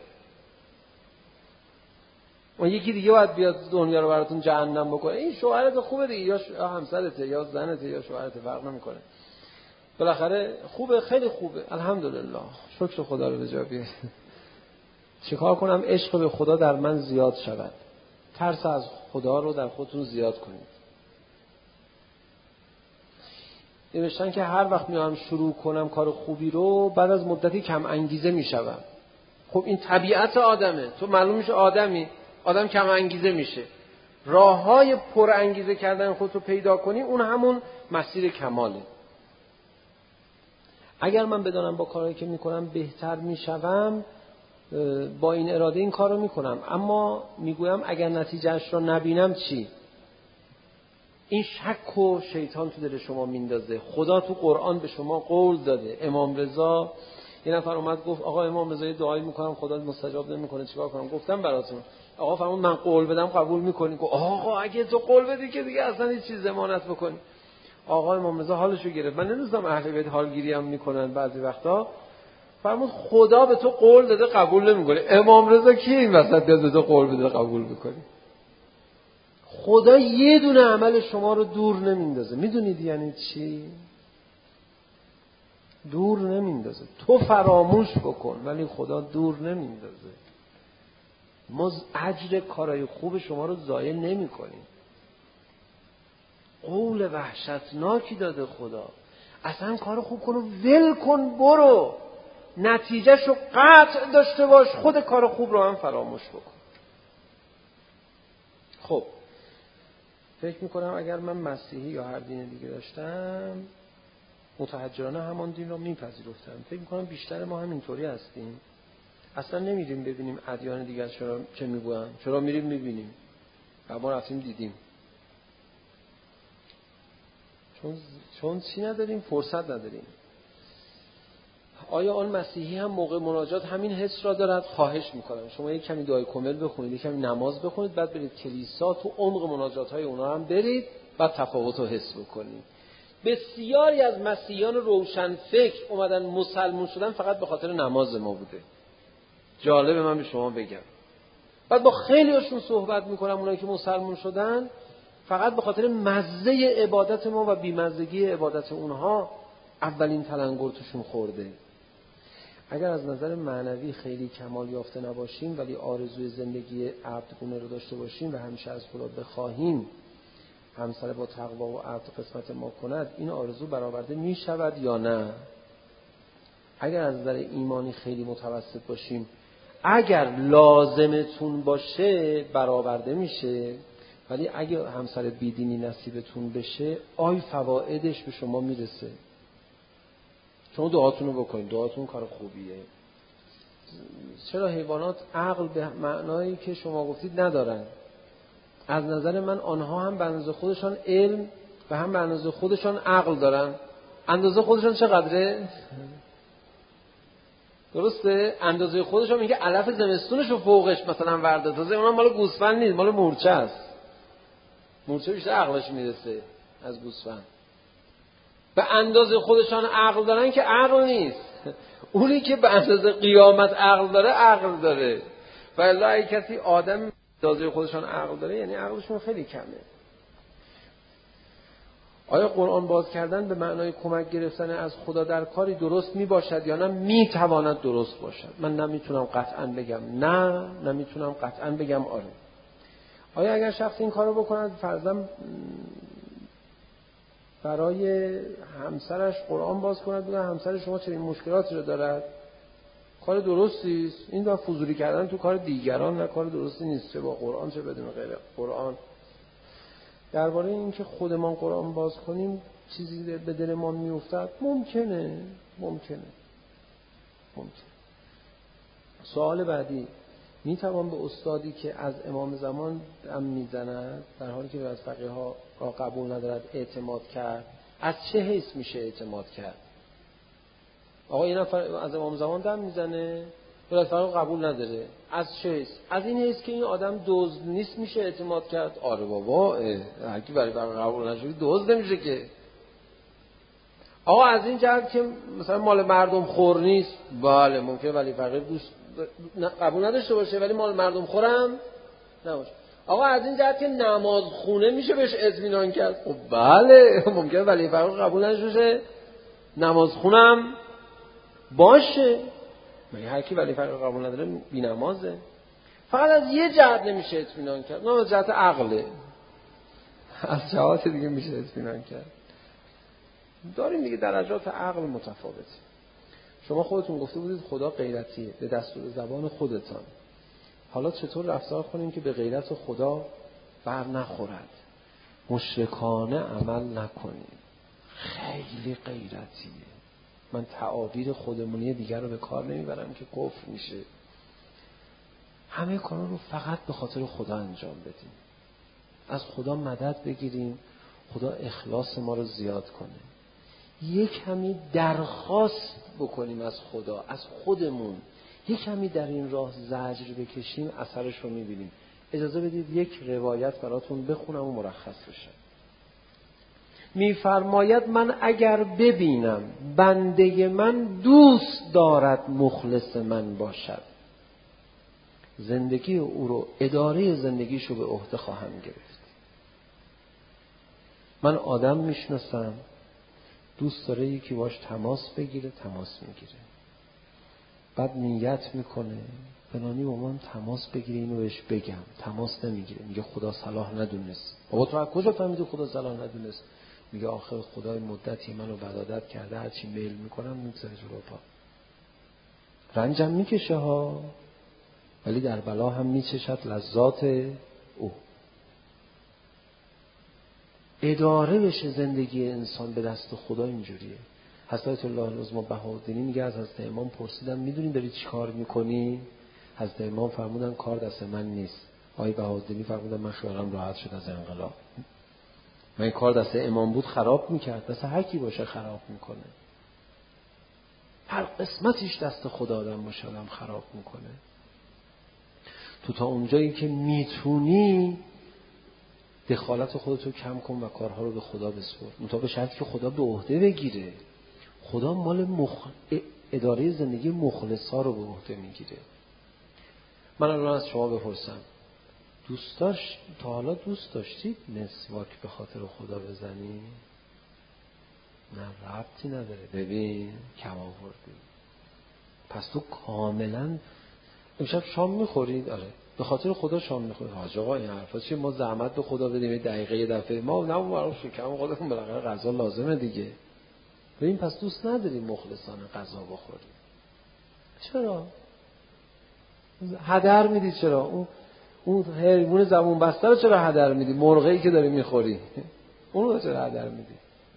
اون یکی دیگه باید بیاد دنیا رو براتون جهنم بکنه. این شوهرت خوبه دیگه، یا ش... همسرته یا زنته یا شوهرته، فرق نمیکنه. بالاخره خوبه، خیلی خوبه، الحمدلله، شکر خدا رو به جا بیارید. چیکار کنم عشق به خدا در من زیاد شود؟ ترس از خدا رو در خودتون زیاد کنید. نوشتن که هر وقت میام شروع کنم کار خوبی رو بعد از مدتی کم انگیزه میشم. خب این طبیعت آدمه. تو معلوم میشه آدمی آدم کم انگیزه میشه. راههای پر انگیزه کردن خودتو پیدا کنی، اون همون مسیر کماله. اگر من بدانم با کارهایی که میکنم بهتر میشوم، با این اراده این کارو میکنم. اما میگویم اگر نتیجهش رو نبینم چی؟ این شک و شیطان تو دل شما میندازه. خدا تو قرآن به شما قول داده. امام رضا یه نفر اومد گفت آقا امام رضا دعایی میکنم خدا مستجاب نمیکنه، چیکار کنم؟ گفتم براتون. آقا فرمود من قول بدم قبول میکنی؟ گفت آقا اگه تو قول بدی که دیگه اصلا هیچ چیز ضمانت بکنی. آقا امام رضا حالشو گرفت. من نمی‌دونم اهل بیت حالگیری هم میکنن بعضی وقتا. فرمود خدا به تو قول داده قبول نمیکنه. امام رضا کی این وسط به تو قول بده قبول میکنی؟ خدا یه دونه عمل شما رو دور نمیندازه. میدونید یعنی چی؟ دور نمیندازه. تو فراموش بکن ولی خدا دور نمیندازه. ما اجر کارهای خوب شما رو ضایع نمی‌کنیم. قول وحشتناکی داده خدا. اصلا کار خوب کن و ول کن برو. نتیجهشو قطع داشته باش. خود کار خوب رو هم فراموش بکن. خب فکر میکنم اگر من مسیحی یا هر دین دیگه داشتم متحجرانه همان دین را میپذیرفتند. فکر میکنم بیشتر ما هم اینطوری هستیم، اصلا نمیریم ببینیم ادیان دیگر چرا چه میگوین، چرا میریم میبینیم و ما رفتیم دیدیم، چون چون چی نداریم، فرصت نداریم. آیا آن مسیحی هم موقع مناجات همین حس را دارد؟ خواهش میکنم شما یک کمی دعای کامل بخونید، یک کمی نماز بخونید، بعد برید کلیسا تو عمق مناجات های اونا هم برید، بعد تفاوت رو حس بکنید. بسیاری از مسیحیان روشن فکر اومدن مسلمون شدن فقط به خاطر نماز ما بوده. جالبه من به شما بگم، بعد با خیلی هاشون صحبت میکنم، اونایی که مسلمون شدن فقط به خاطر مزه عبادت ما و بیمزگی عبادت اونها اولین تلنگر توشون خورده. اگر از نظر معنوی خیلی کمال یافته نباشیم ولی آرزوی زندگی عبدگونه رو داشته باشیم و همیشه از خدا بخواهیم همسر با تقوا و عبد قسمت ما کند، این آرزو برآورده می شود یا نه؟ اگر از نظر ایمانی خیلی متوسط باشیم، اگر لازمتون باشه برآورده میشه، ولی اگر همسر بیدینی نصیبتون بشه آی فوائدش به شما میرسه. شما دعاتون رو بکنید، دعاتون کار خوبیه. چرا حیوانات عقل به معنایی که شما گفتید ندارن؟ از نظر من آنها هم به اندازه خودشان علم و هم به اندازه خودشان عقل دارن. اندازه خودشان چقدره؟ درسته؟ اندازه خودشان میگه علف زمستونش رو فوقش مثلا ورده، تازه اونم مال گوسفند نیست، مال مورچه است. مورچه بیشتر عقلش میرسه از گوسفند. به اندازه خودشان عقل دارن که عقل نیست. اونی که به اندازه قیامت عقل داره عقل داره. و الا اگه کسی آدم اندازه خودشان عقل داره یعنی عقلشون خیلی کمه. آیا قرآن باز کردن به معنای کمک گرفتن از خدا در کاری درست می باشد یا نه؟ می تواند درست باشد. من نمیتونم قطعا بگم نه، نمیتونم قطعا بگم آره. آیا اگر شخص این کارو بکند فرضاً برای همسرش قرآن باز کند بگه همسر شما چه این مشکلاتی رو دارد، کار درستی است؟ این دو فضولی کردن تو کار دیگران نه کار درستی نیست، چه با قرآن چه بدون غیر قرآن. درباره این که خودمان قرآن باز کنیم چیزی به دل ما میافتد، ممکنه ممکنه ممکنه. سوال بعدی، می توان به استادی که از امام زمان دم میزند در حالی که از فقیه ها را قبول ندارد اعتماد کرد؟ از چه حیث میشه اعتماد کرد؟ آقا این نفر از امام زمان دم میزنه ولی از فقیه قبول نداره، از چه حیث؟ از این حیث که این آدم دزد نیست میشه اعتماد کرد؟ آره بابا، هر کی برای فقیه قبول نشه دزد نمیشه که. آقا از این جهت که مثلا مال مردم خور نیست، بله ممکنه ولی فقیه دوست قبول نداشته باشه ولی مال مردم خورم نباشه. آقا از این جهت که نماز خونه میشه بهش اطمینان کرد، خب بله ممکنه ولی فقیه قبول نشه نماز خونم باشه. مگه هر کی ولی فقیه قبول نداره بی نمازه؟ فقط از یه جهت نمیشه اطمینان کرد، نه از جهت عقله، از جهات دیگه میشه اطمینان کرد. داریم دیگه درجات عقل متفاوته. شما خودتون گفته بودید خدا غیرتیه به دستور زبان خودتان. حالا چطور رفتار کنیم که به غیرت خدا بر نخورد؟ مشرکانه عمل نکنیم. خیلی غیرتیه. من تعابیر خودمونی دیگر رو به کار نمیبرم که کفر میشه. همه کارا رو فقط به خاطر خدا انجام بدیم. از خدا مدد بگیریم، خدا اخلاص ما رو زیاد کنه. یک کمی درخواست بکنیم از خدا، از خودمون یک کمی در این راه زجر بکشیم، اثرش رو میبینیم. اجازه بدید یک روایت براتون بخونم و مرخص بشه. میفرماید من اگر ببینم بنده من دوست دارد مخلص من باشد، زندگی او رو، اداره زندگیشو به عهده خواهم گرفت. من آدم میشناسم دوست داره یکی باش تماس بگیره، تماس میگیره. بعد نیت میکنه فلانی با من تماس بگیره، اینو بهش بگم، تماس نمیگیره. میگه خدا صلاح ندونست. بابا تو از کجا فهمیدی خدا صلاح ندونست؟ میگه آخه خدای مدتی منو بدادت کرده، هرچی میل میکنم میگذاره جلو پا. رنجم میکشه ها، ولی در بلا هم میچشد لذات او. اداره بشه زندگی انسان به دست خدا اینجوریه. حضرت الله العظمی بهاءالدینی میگه از حضرت امام پرسیدم میدونی داری چی کار میکنی؟ حضرت امام فرمودن کار دست من نیست. آقای بهاءالدینی فرمودن من خیالم راحت شد از انقلاب. من این کار دست امام بود خراب میکرد، دست هر کی باشه خراب میکنه. هر قسمتیش دست خدا آدم باشه آدم خراب میکنه. تو تا اونجایی که میتونی دخالت خودتو کم کن و کارها رو به خدا بسپر. مطابق شرطی که خدا به عهده بگیره. خدا مال مخ... اداره زندگی مخلصا رو به عهده میگیره. من الان از شما بپرسم دوست داشت تا حالا دوست داشتید مسواک به خاطر خدا بزنی؟ نه، ربطی نداره. ببین کم آوردی. پس تو کاملا امشب شام میخورید؟ آره. به خاطر خدا شام میخورید. حاج آقا این حرفا چیه؟ ما زحمت به خدا بدیم دقیقه یه دفعه ما نه برام شکم خودمون بالاخره غذا لازمه دیگه. ببین پس دوست نداری مخلصانه غذا بخوری. چرا؟ هدر میدی. چرا؟ اون اون حیوان زبون بسته رو چرا هدر میدی؟ مرغی که داری میخوری اون رو چرا هدر میدی؟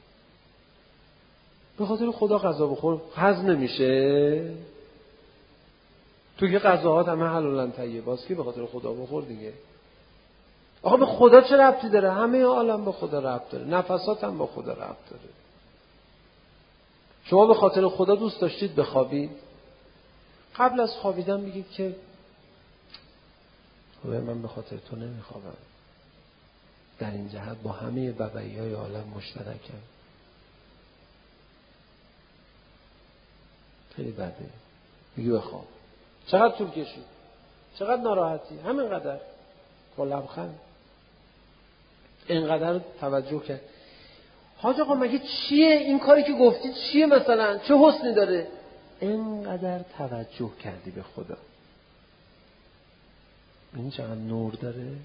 به خاطر خدا غذا بخور. هضم نمیشه؟ تو که غذاها همه حلالن طیباست که به خاطر خدا بخور دیگه. آقا به خدا چه ربطی داره؟ همه عالم به خدا ربط داره. نفسات هم به خدا ربط داره. شما به خاطر خدا دوست داشتید بخوابید؟ قبل از خوابیدن بگید که خدای من به خاطر تو نمیخوابم. در این جهت با همه بقیه‌های عالم مشترکم. خیلی بده. میگی بخواب. چقدر طول کشید؟ چقدر ناراحتی؟ همینقدر. با لبخند. اینقدر توجه کرد. حاج آقا مگه چیه این کاری که گفتی؟ چیه مثلا؟ چه حسنی داره؟ اینقدر توجه کردی به خدا. این چقدر نور داره.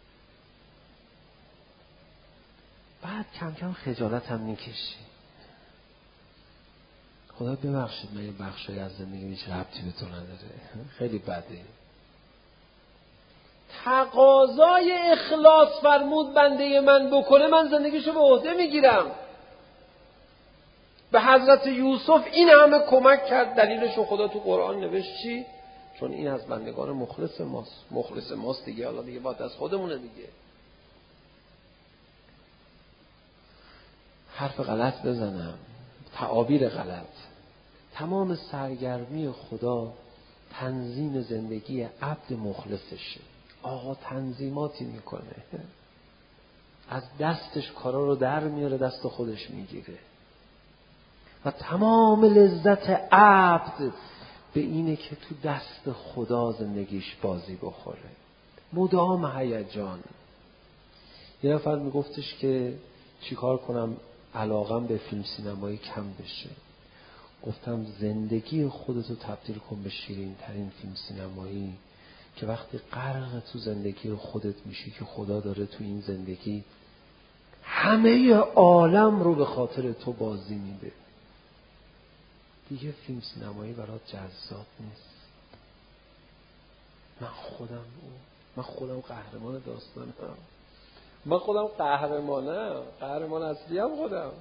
بعد کم کم خجالت هم میکشی. خدا ببخشید من یه بخشی از زندگی هیچ ربطی به تو نداره. خیلی بده. تقاضای اخلاص فرمود بنده من بکنه من زندگیشو به عهده میگیرم. به حضرت یوسف این همه کمک کرد. دلیلشو خدا تو قرآن نوشت چی؟ چون این از بندگان مخلص ماست. مخلص ماست دیگه. حالا دیگه باید از خودمونه دیگه. حرف غلط بزنم، تعابیر غلط. تمام سرگرمی خدا تنظیم زندگی عبد مخلصشه. آقا تنظیماتی میکنه، از دستش کارا رو در میاره دست خودش میگیره و تمام لذت عبد به اینه که تو دست خدا زندگیش بازی بخوره. مدام هیجان. یه نفر میگفتش که چیکار کنم علاقم به فیلم سینمایی کم بشه. گفتم زندگی خودتو تبدیل کن به شیرین ترین فیلم سینمایی که وقتی غرق تو زندگی خودت میشی که خدا داره تو این زندگی همه عالم رو به خاطر تو بازی میده، دیگه فیلم سینمایی برات جذاب نیست. من خودم من خودم قهرمان داستانم. من خودم قهرمانم. قهرمان اصلی هم خودم.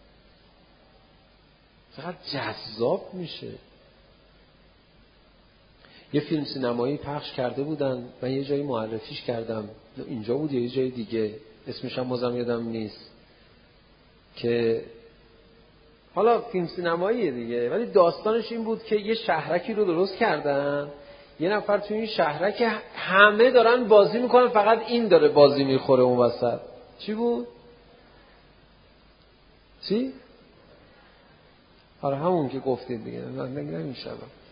چقدر جذاب میشه. یه فیلم سینمایی پخش کرده بودن، من یه جایی معرفیش کردم، اینجا بود یا یه جای دیگه، اسمش هم بازم یادم نیست، که حالا فیلم سینماییه دیگه، ولی داستانش این بود که یه شهرکی رو درست کردن، یه نفر تو این شهرک همه دارن بازی میکنن فقط این داره بازی میخوره اون وسط. چی بود؟ چی؟ آره همون که گفتید دیگه. من نمیشه.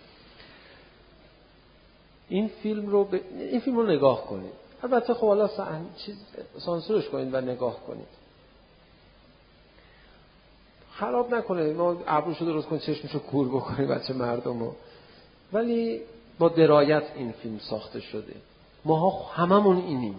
این فیلم رو ب... این فیلم رو نگاه کنید. البته خب حالا سن... چیز سانسورش کنید و نگاه کنید. خراب نکنه، ما ابروشو درست کنید، چشمشو کور بکنید بچه مردمو. ولی با درایت این فیلم ساخته شده. ماها هممون اینیم.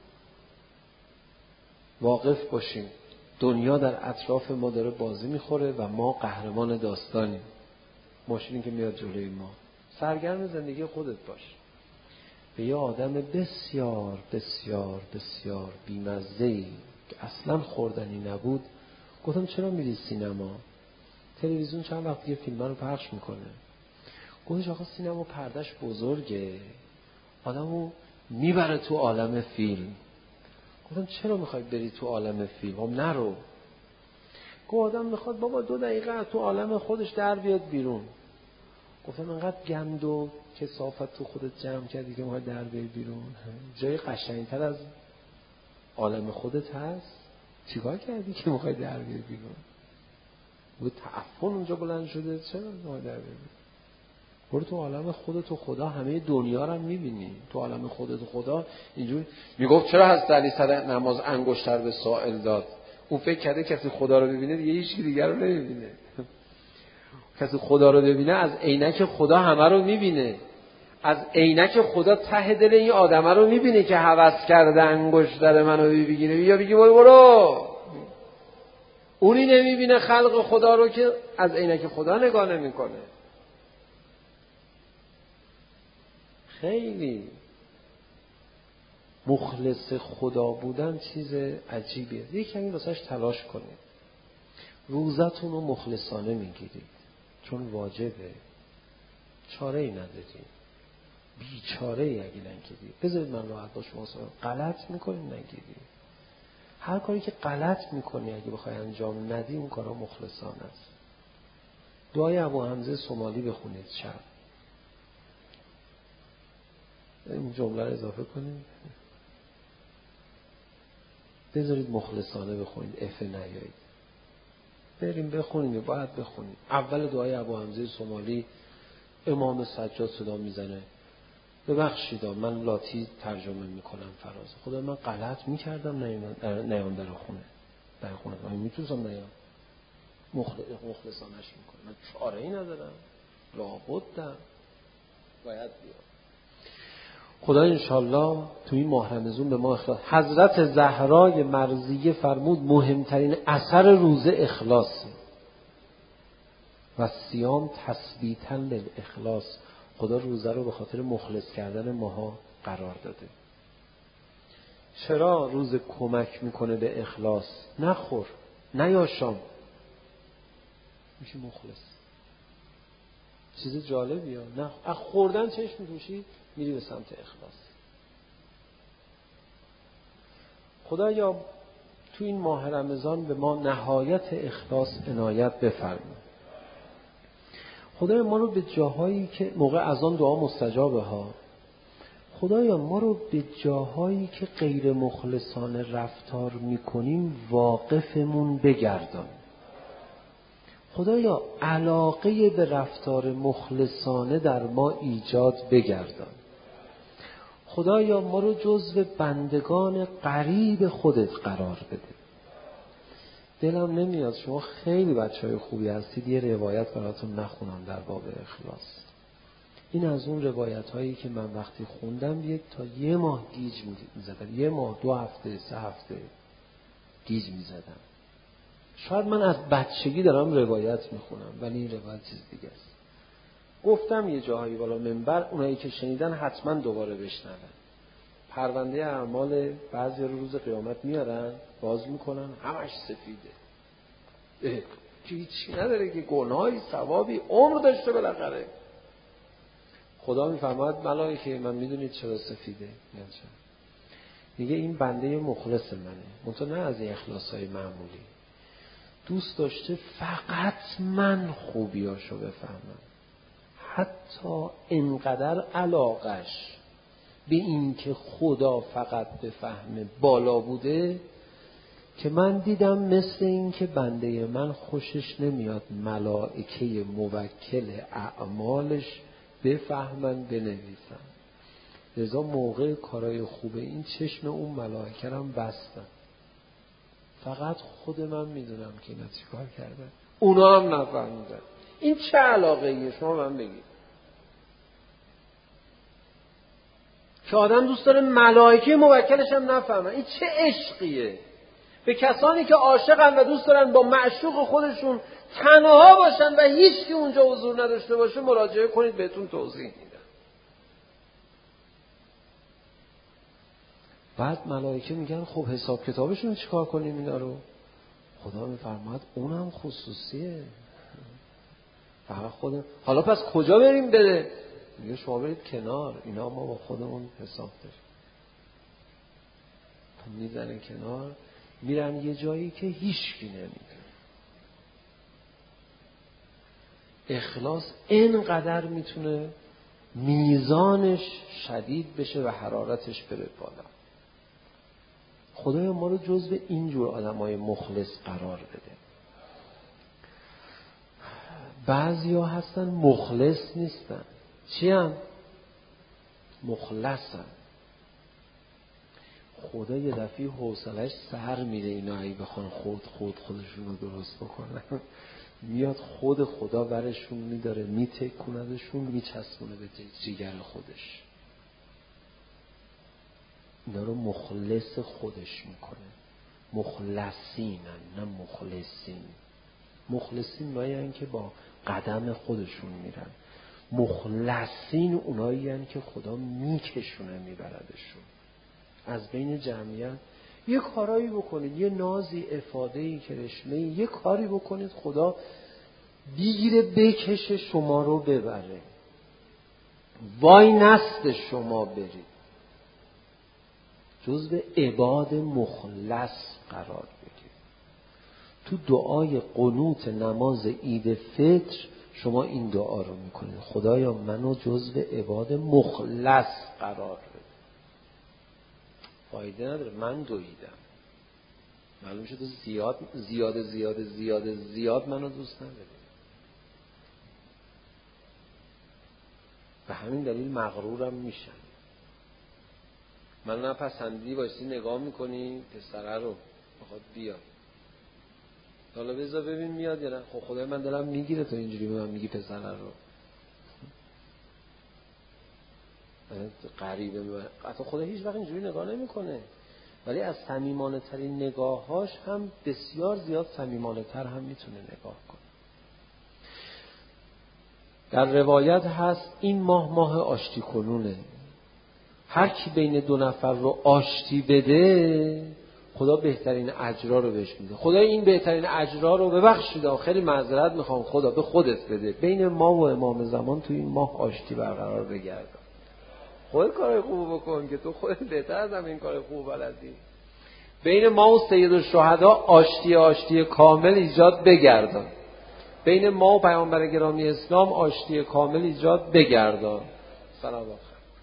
واقف باشیم. دنیا در اطراف ما داره بازی میخوره و ما قهرمان داستانیم. ماشینی که میاد جلوی ما. سرگرم زندگی خودت باش. به یه آدم بسیار بسیار بسیار بیمزه‌ای که اصلا خوردنی نبود گفتم چرا میری سینما؟ تلویزیون چند وقت یه فیلم رو پخش میکنه. گفتش آقا سینما پردهش بزرگه، آدمو میبره تو عالم فیلم. گفتم چرا میخوای بری تو عالم فیلم؟ هم نرو. گفت آدم میخواد بابا دو دقیقه تو عالم خودش در بیاد بیرون. گفتم انقدر گند و کثافت تو خودت جمع کردی که میخوای در بیای بیرون؟ جای قشنگتر از عالم خودت هست؟ چیکار کردی که میخوای در بیای بیرون؟ بود تعفن اونجا بلند شده، چرا میخوای در بیای بیرون؟ برو تو عالم خودت و خدا، همه دنیا رو هم میبینی. تو عالم خودت و خدا اینجور میگفت چرا حضرت علی سر نماز انگشتر به سائل داد؟ اون فکر کرده کسی خدا رو ببینه دیگه هیچ کی دیگر رو نمیبینه. کسی خدا رو ببینه از عینک خدا همه رو میبینه. از عینک خدا ته دل این آدمه رو میبینه که هوس کرده انگشتر منو ببینه. یا بگی برو برو. اونی نمیبینه خلق خدا رو که از عینک خدا نگاه نمیکنه. خیلی مخلص خدا بودن چیز عجیبیه. یه کمی واسش تلاش کنید. روزتون رو مخلصانه میگیرید چون واجبه. چاره ای ندارید. بیچاره ای اگه نگیرید. بذارید من راحت با شما صحبت. غلط میکنید نگیرید. هر کاری که غلط میکنی اگه بخوای انجام ندی اون کارا مخلصانه است. دعای ابو حمزه سومالی بخونید شب. این جمله رو اضافه کنید. بذارید مخلصانه بخونید، افه نیایید. بریم بخونیم، باید بخونیم. اول دعای ابو حمزه سومالی امام سجاد صدا میزنه ببخشید من لاتی ترجمه میکنم فراز. خدا من غلط میکردم نیام در خونه در خونه من میتونستم نیام. مخلصانش میکنم. من چاره ای ندارم. لابدم باید بیام. خدا انشالله تو این ماه رمضان به ما اخلاص. حضرت زهرای مرضیه فرمود مهمترین اثر روزه اخلاصه و صیام تثبیتا للاخلاص. خدا روزه رو به خاطر مخلص کردن ماها قرار داده. چرا روزه کمک میکنه به اخلاص؟ نخور نیا شام میشه مخلص. چیز جالبیه. نه از خوردن چشم می‌پوشی میری به سمت اخلاص. خدایا تو این ماه رمضان به ما نهایت اخلاص عنایت بفرما. خدایا ما رو به جاهایی که موقع اذان دعا مستجابه ها، خدایا ما رو به جاهایی که غیر مخلصانه رفتار میکنیم واقفمون بگردان. خدایا علاقه به رفتار مخلصانه در ما ایجاد بگردان. خدایا ما رو جزو بندگان قریب خودت قرار بده. دلم نمیاد شما خیلی بچهای خوبی هستید یه روایت براتون نخونم در باب اخلاص. این از اون روایت هایی که من وقتی خوندم یک تا یه ماه گیج میزدم. یه ماه، دو هفته، سه هفته گیج میزدم. شاید من از بچگی دارم روایت میخونم ولی این روایت چیز دیگه است. گفتم یه جاهایی بالا منبر، اونایی که شنیدن حتما دوباره بشنون. پرونده اعمال بعضی رو روز قیامت میارن باز میکنن همش سفیده. که هیچی نداره که گناهی ثوابی عمر داشته بالاخره. خدا میفرماید ملائکه من میدونید چرا سفیده؟ میگه این بنده مخلص منه. منتها نه از این اخلاصای معمولی. دوست داشته فقط من خوبیاشو بفهمم. حتی انقدر علاقش به این که خدا فقط بفهمه بالا بوده که من دیدم مثل این که بنده من خوشش نمیاد ملائکه موکل اعمالش بفهمن بنویسن. لذا موقع کارای خوبه این چشم اون ملائکه رو بستن. فقط خود من میدونم که اینا چی کار کردن. اونا هم نفهمیدن. این چه علاقه ایه شما من بگید. که آدم دوست داره ملائکه موکلش هم نفهمن. این چه عشقیه. به کسانی که عاشقن و دوست دارن با معشوق خودشون تنها باشن و هیچ کی اونجا حضور نداشته باشه مراجعه کنید بهتون توضیح میدم. بعد ملائکه میگن خب حساب کتابشون چیکار کنیم اینا رو؟ خدا میفرماید اونم خصوصیه. فقط خودم. حالا پس کجا بریم بره؟ میگه شما برید کنار، اینا ما با خودمون حساب داریم. میزنن کنار، میرن یه جایی که هیچکی نمیدونه. اخلاص اینقدر میتونه میزانش شدید بشه و حرارتش بره بالا. خدایا ما رو جزو اینجور آدمای مخلص قرار بده. بعضیا هستن مخلص نیستن. چی هم؟ مخلصن. خدا یه دفعه حوصله‌اش سر میره اینا ای بخوان خود خود خودشون رو درست بکنن، میاد خود خدا برشون میداره، میتکوندشون، میچسبونه به جگر خودش. اینا رو مخلص خودش میکنه. مخلصینن نه مخلصین. مخلصین اونایی که با قدم خودشون میرن. مخلصین اونایی که خدا میکشونه میبردشون از بین جمعیت. یه کارایی بکنید، یه نازی، افادهی، کرشمهی، یه کاری بکنید خدا بگیره بکشه شما رو ببره. وای نست شما برید. جزو عباد مخلص قرار بگیر. تو دعای قنوت نماز عید فطر شما این دعا رو میکنید: خدایا منو جزو عباد مخلص قرار بده. فایده نداره من دویدم، معلوم شد زیاد زیاد زیاد زیاد زیاد منو دوست نداری. به همین دلیل مغرورم میشن. من نپسندی باشی نگاه میکنی پسره رو بخواد بیاد، حالا بذار ببین میاد یا نه. خب خدای من دلم میگیره تو اینجوری به من میگی پسره رو. غریبه من. حتی خدا هیچ وقت اینجوری نگاه نمیکنه، ولی از صمیمانه ترین نگاهاش هم بسیار زیاد صمیمانه تر هم میتونه نگاه کنه. در روایت هست این ماه ماه آشتی کنونه. هر کی بین دو نفر رو آشتی بده خدا بهترین اجرا رو بهش میده. خدا این بهترین اجرا رو ببخشید، خیلی معذرت میخوام، خدا به خودت بده. بین ما و امام زمان تو این ماه آشتی برقرار بگردن. خود کار خوب بکن که تو خودت بهتر از هم این کار خوب بلدی. بین ما و سید الشهدا آشتی آشتی کامل ایجاد بگردان. بین ما و پیامبر گرامی اسلام آشتی کامل ایجاد بگردان. سلام آخر.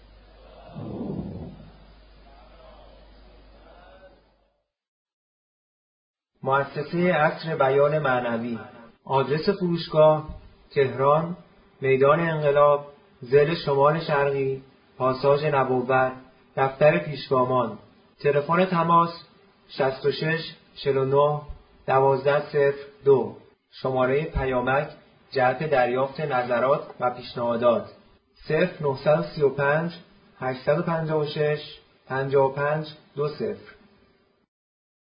مؤسسه عصر بیان معنوی. آدرس فروشگاه: تهران، میدان انقلاب، ضلع شمال شرقی، پاساژ نبوت، دفتر پیشگامان. تلفن تماس: شصت و شش چهل و نه دوازده صفر دو. شماره پیامک جهت دریافت نظرات و پیشنهادات: صفر نه سه پنج هشت پنج شش پنج پنج دو صفر.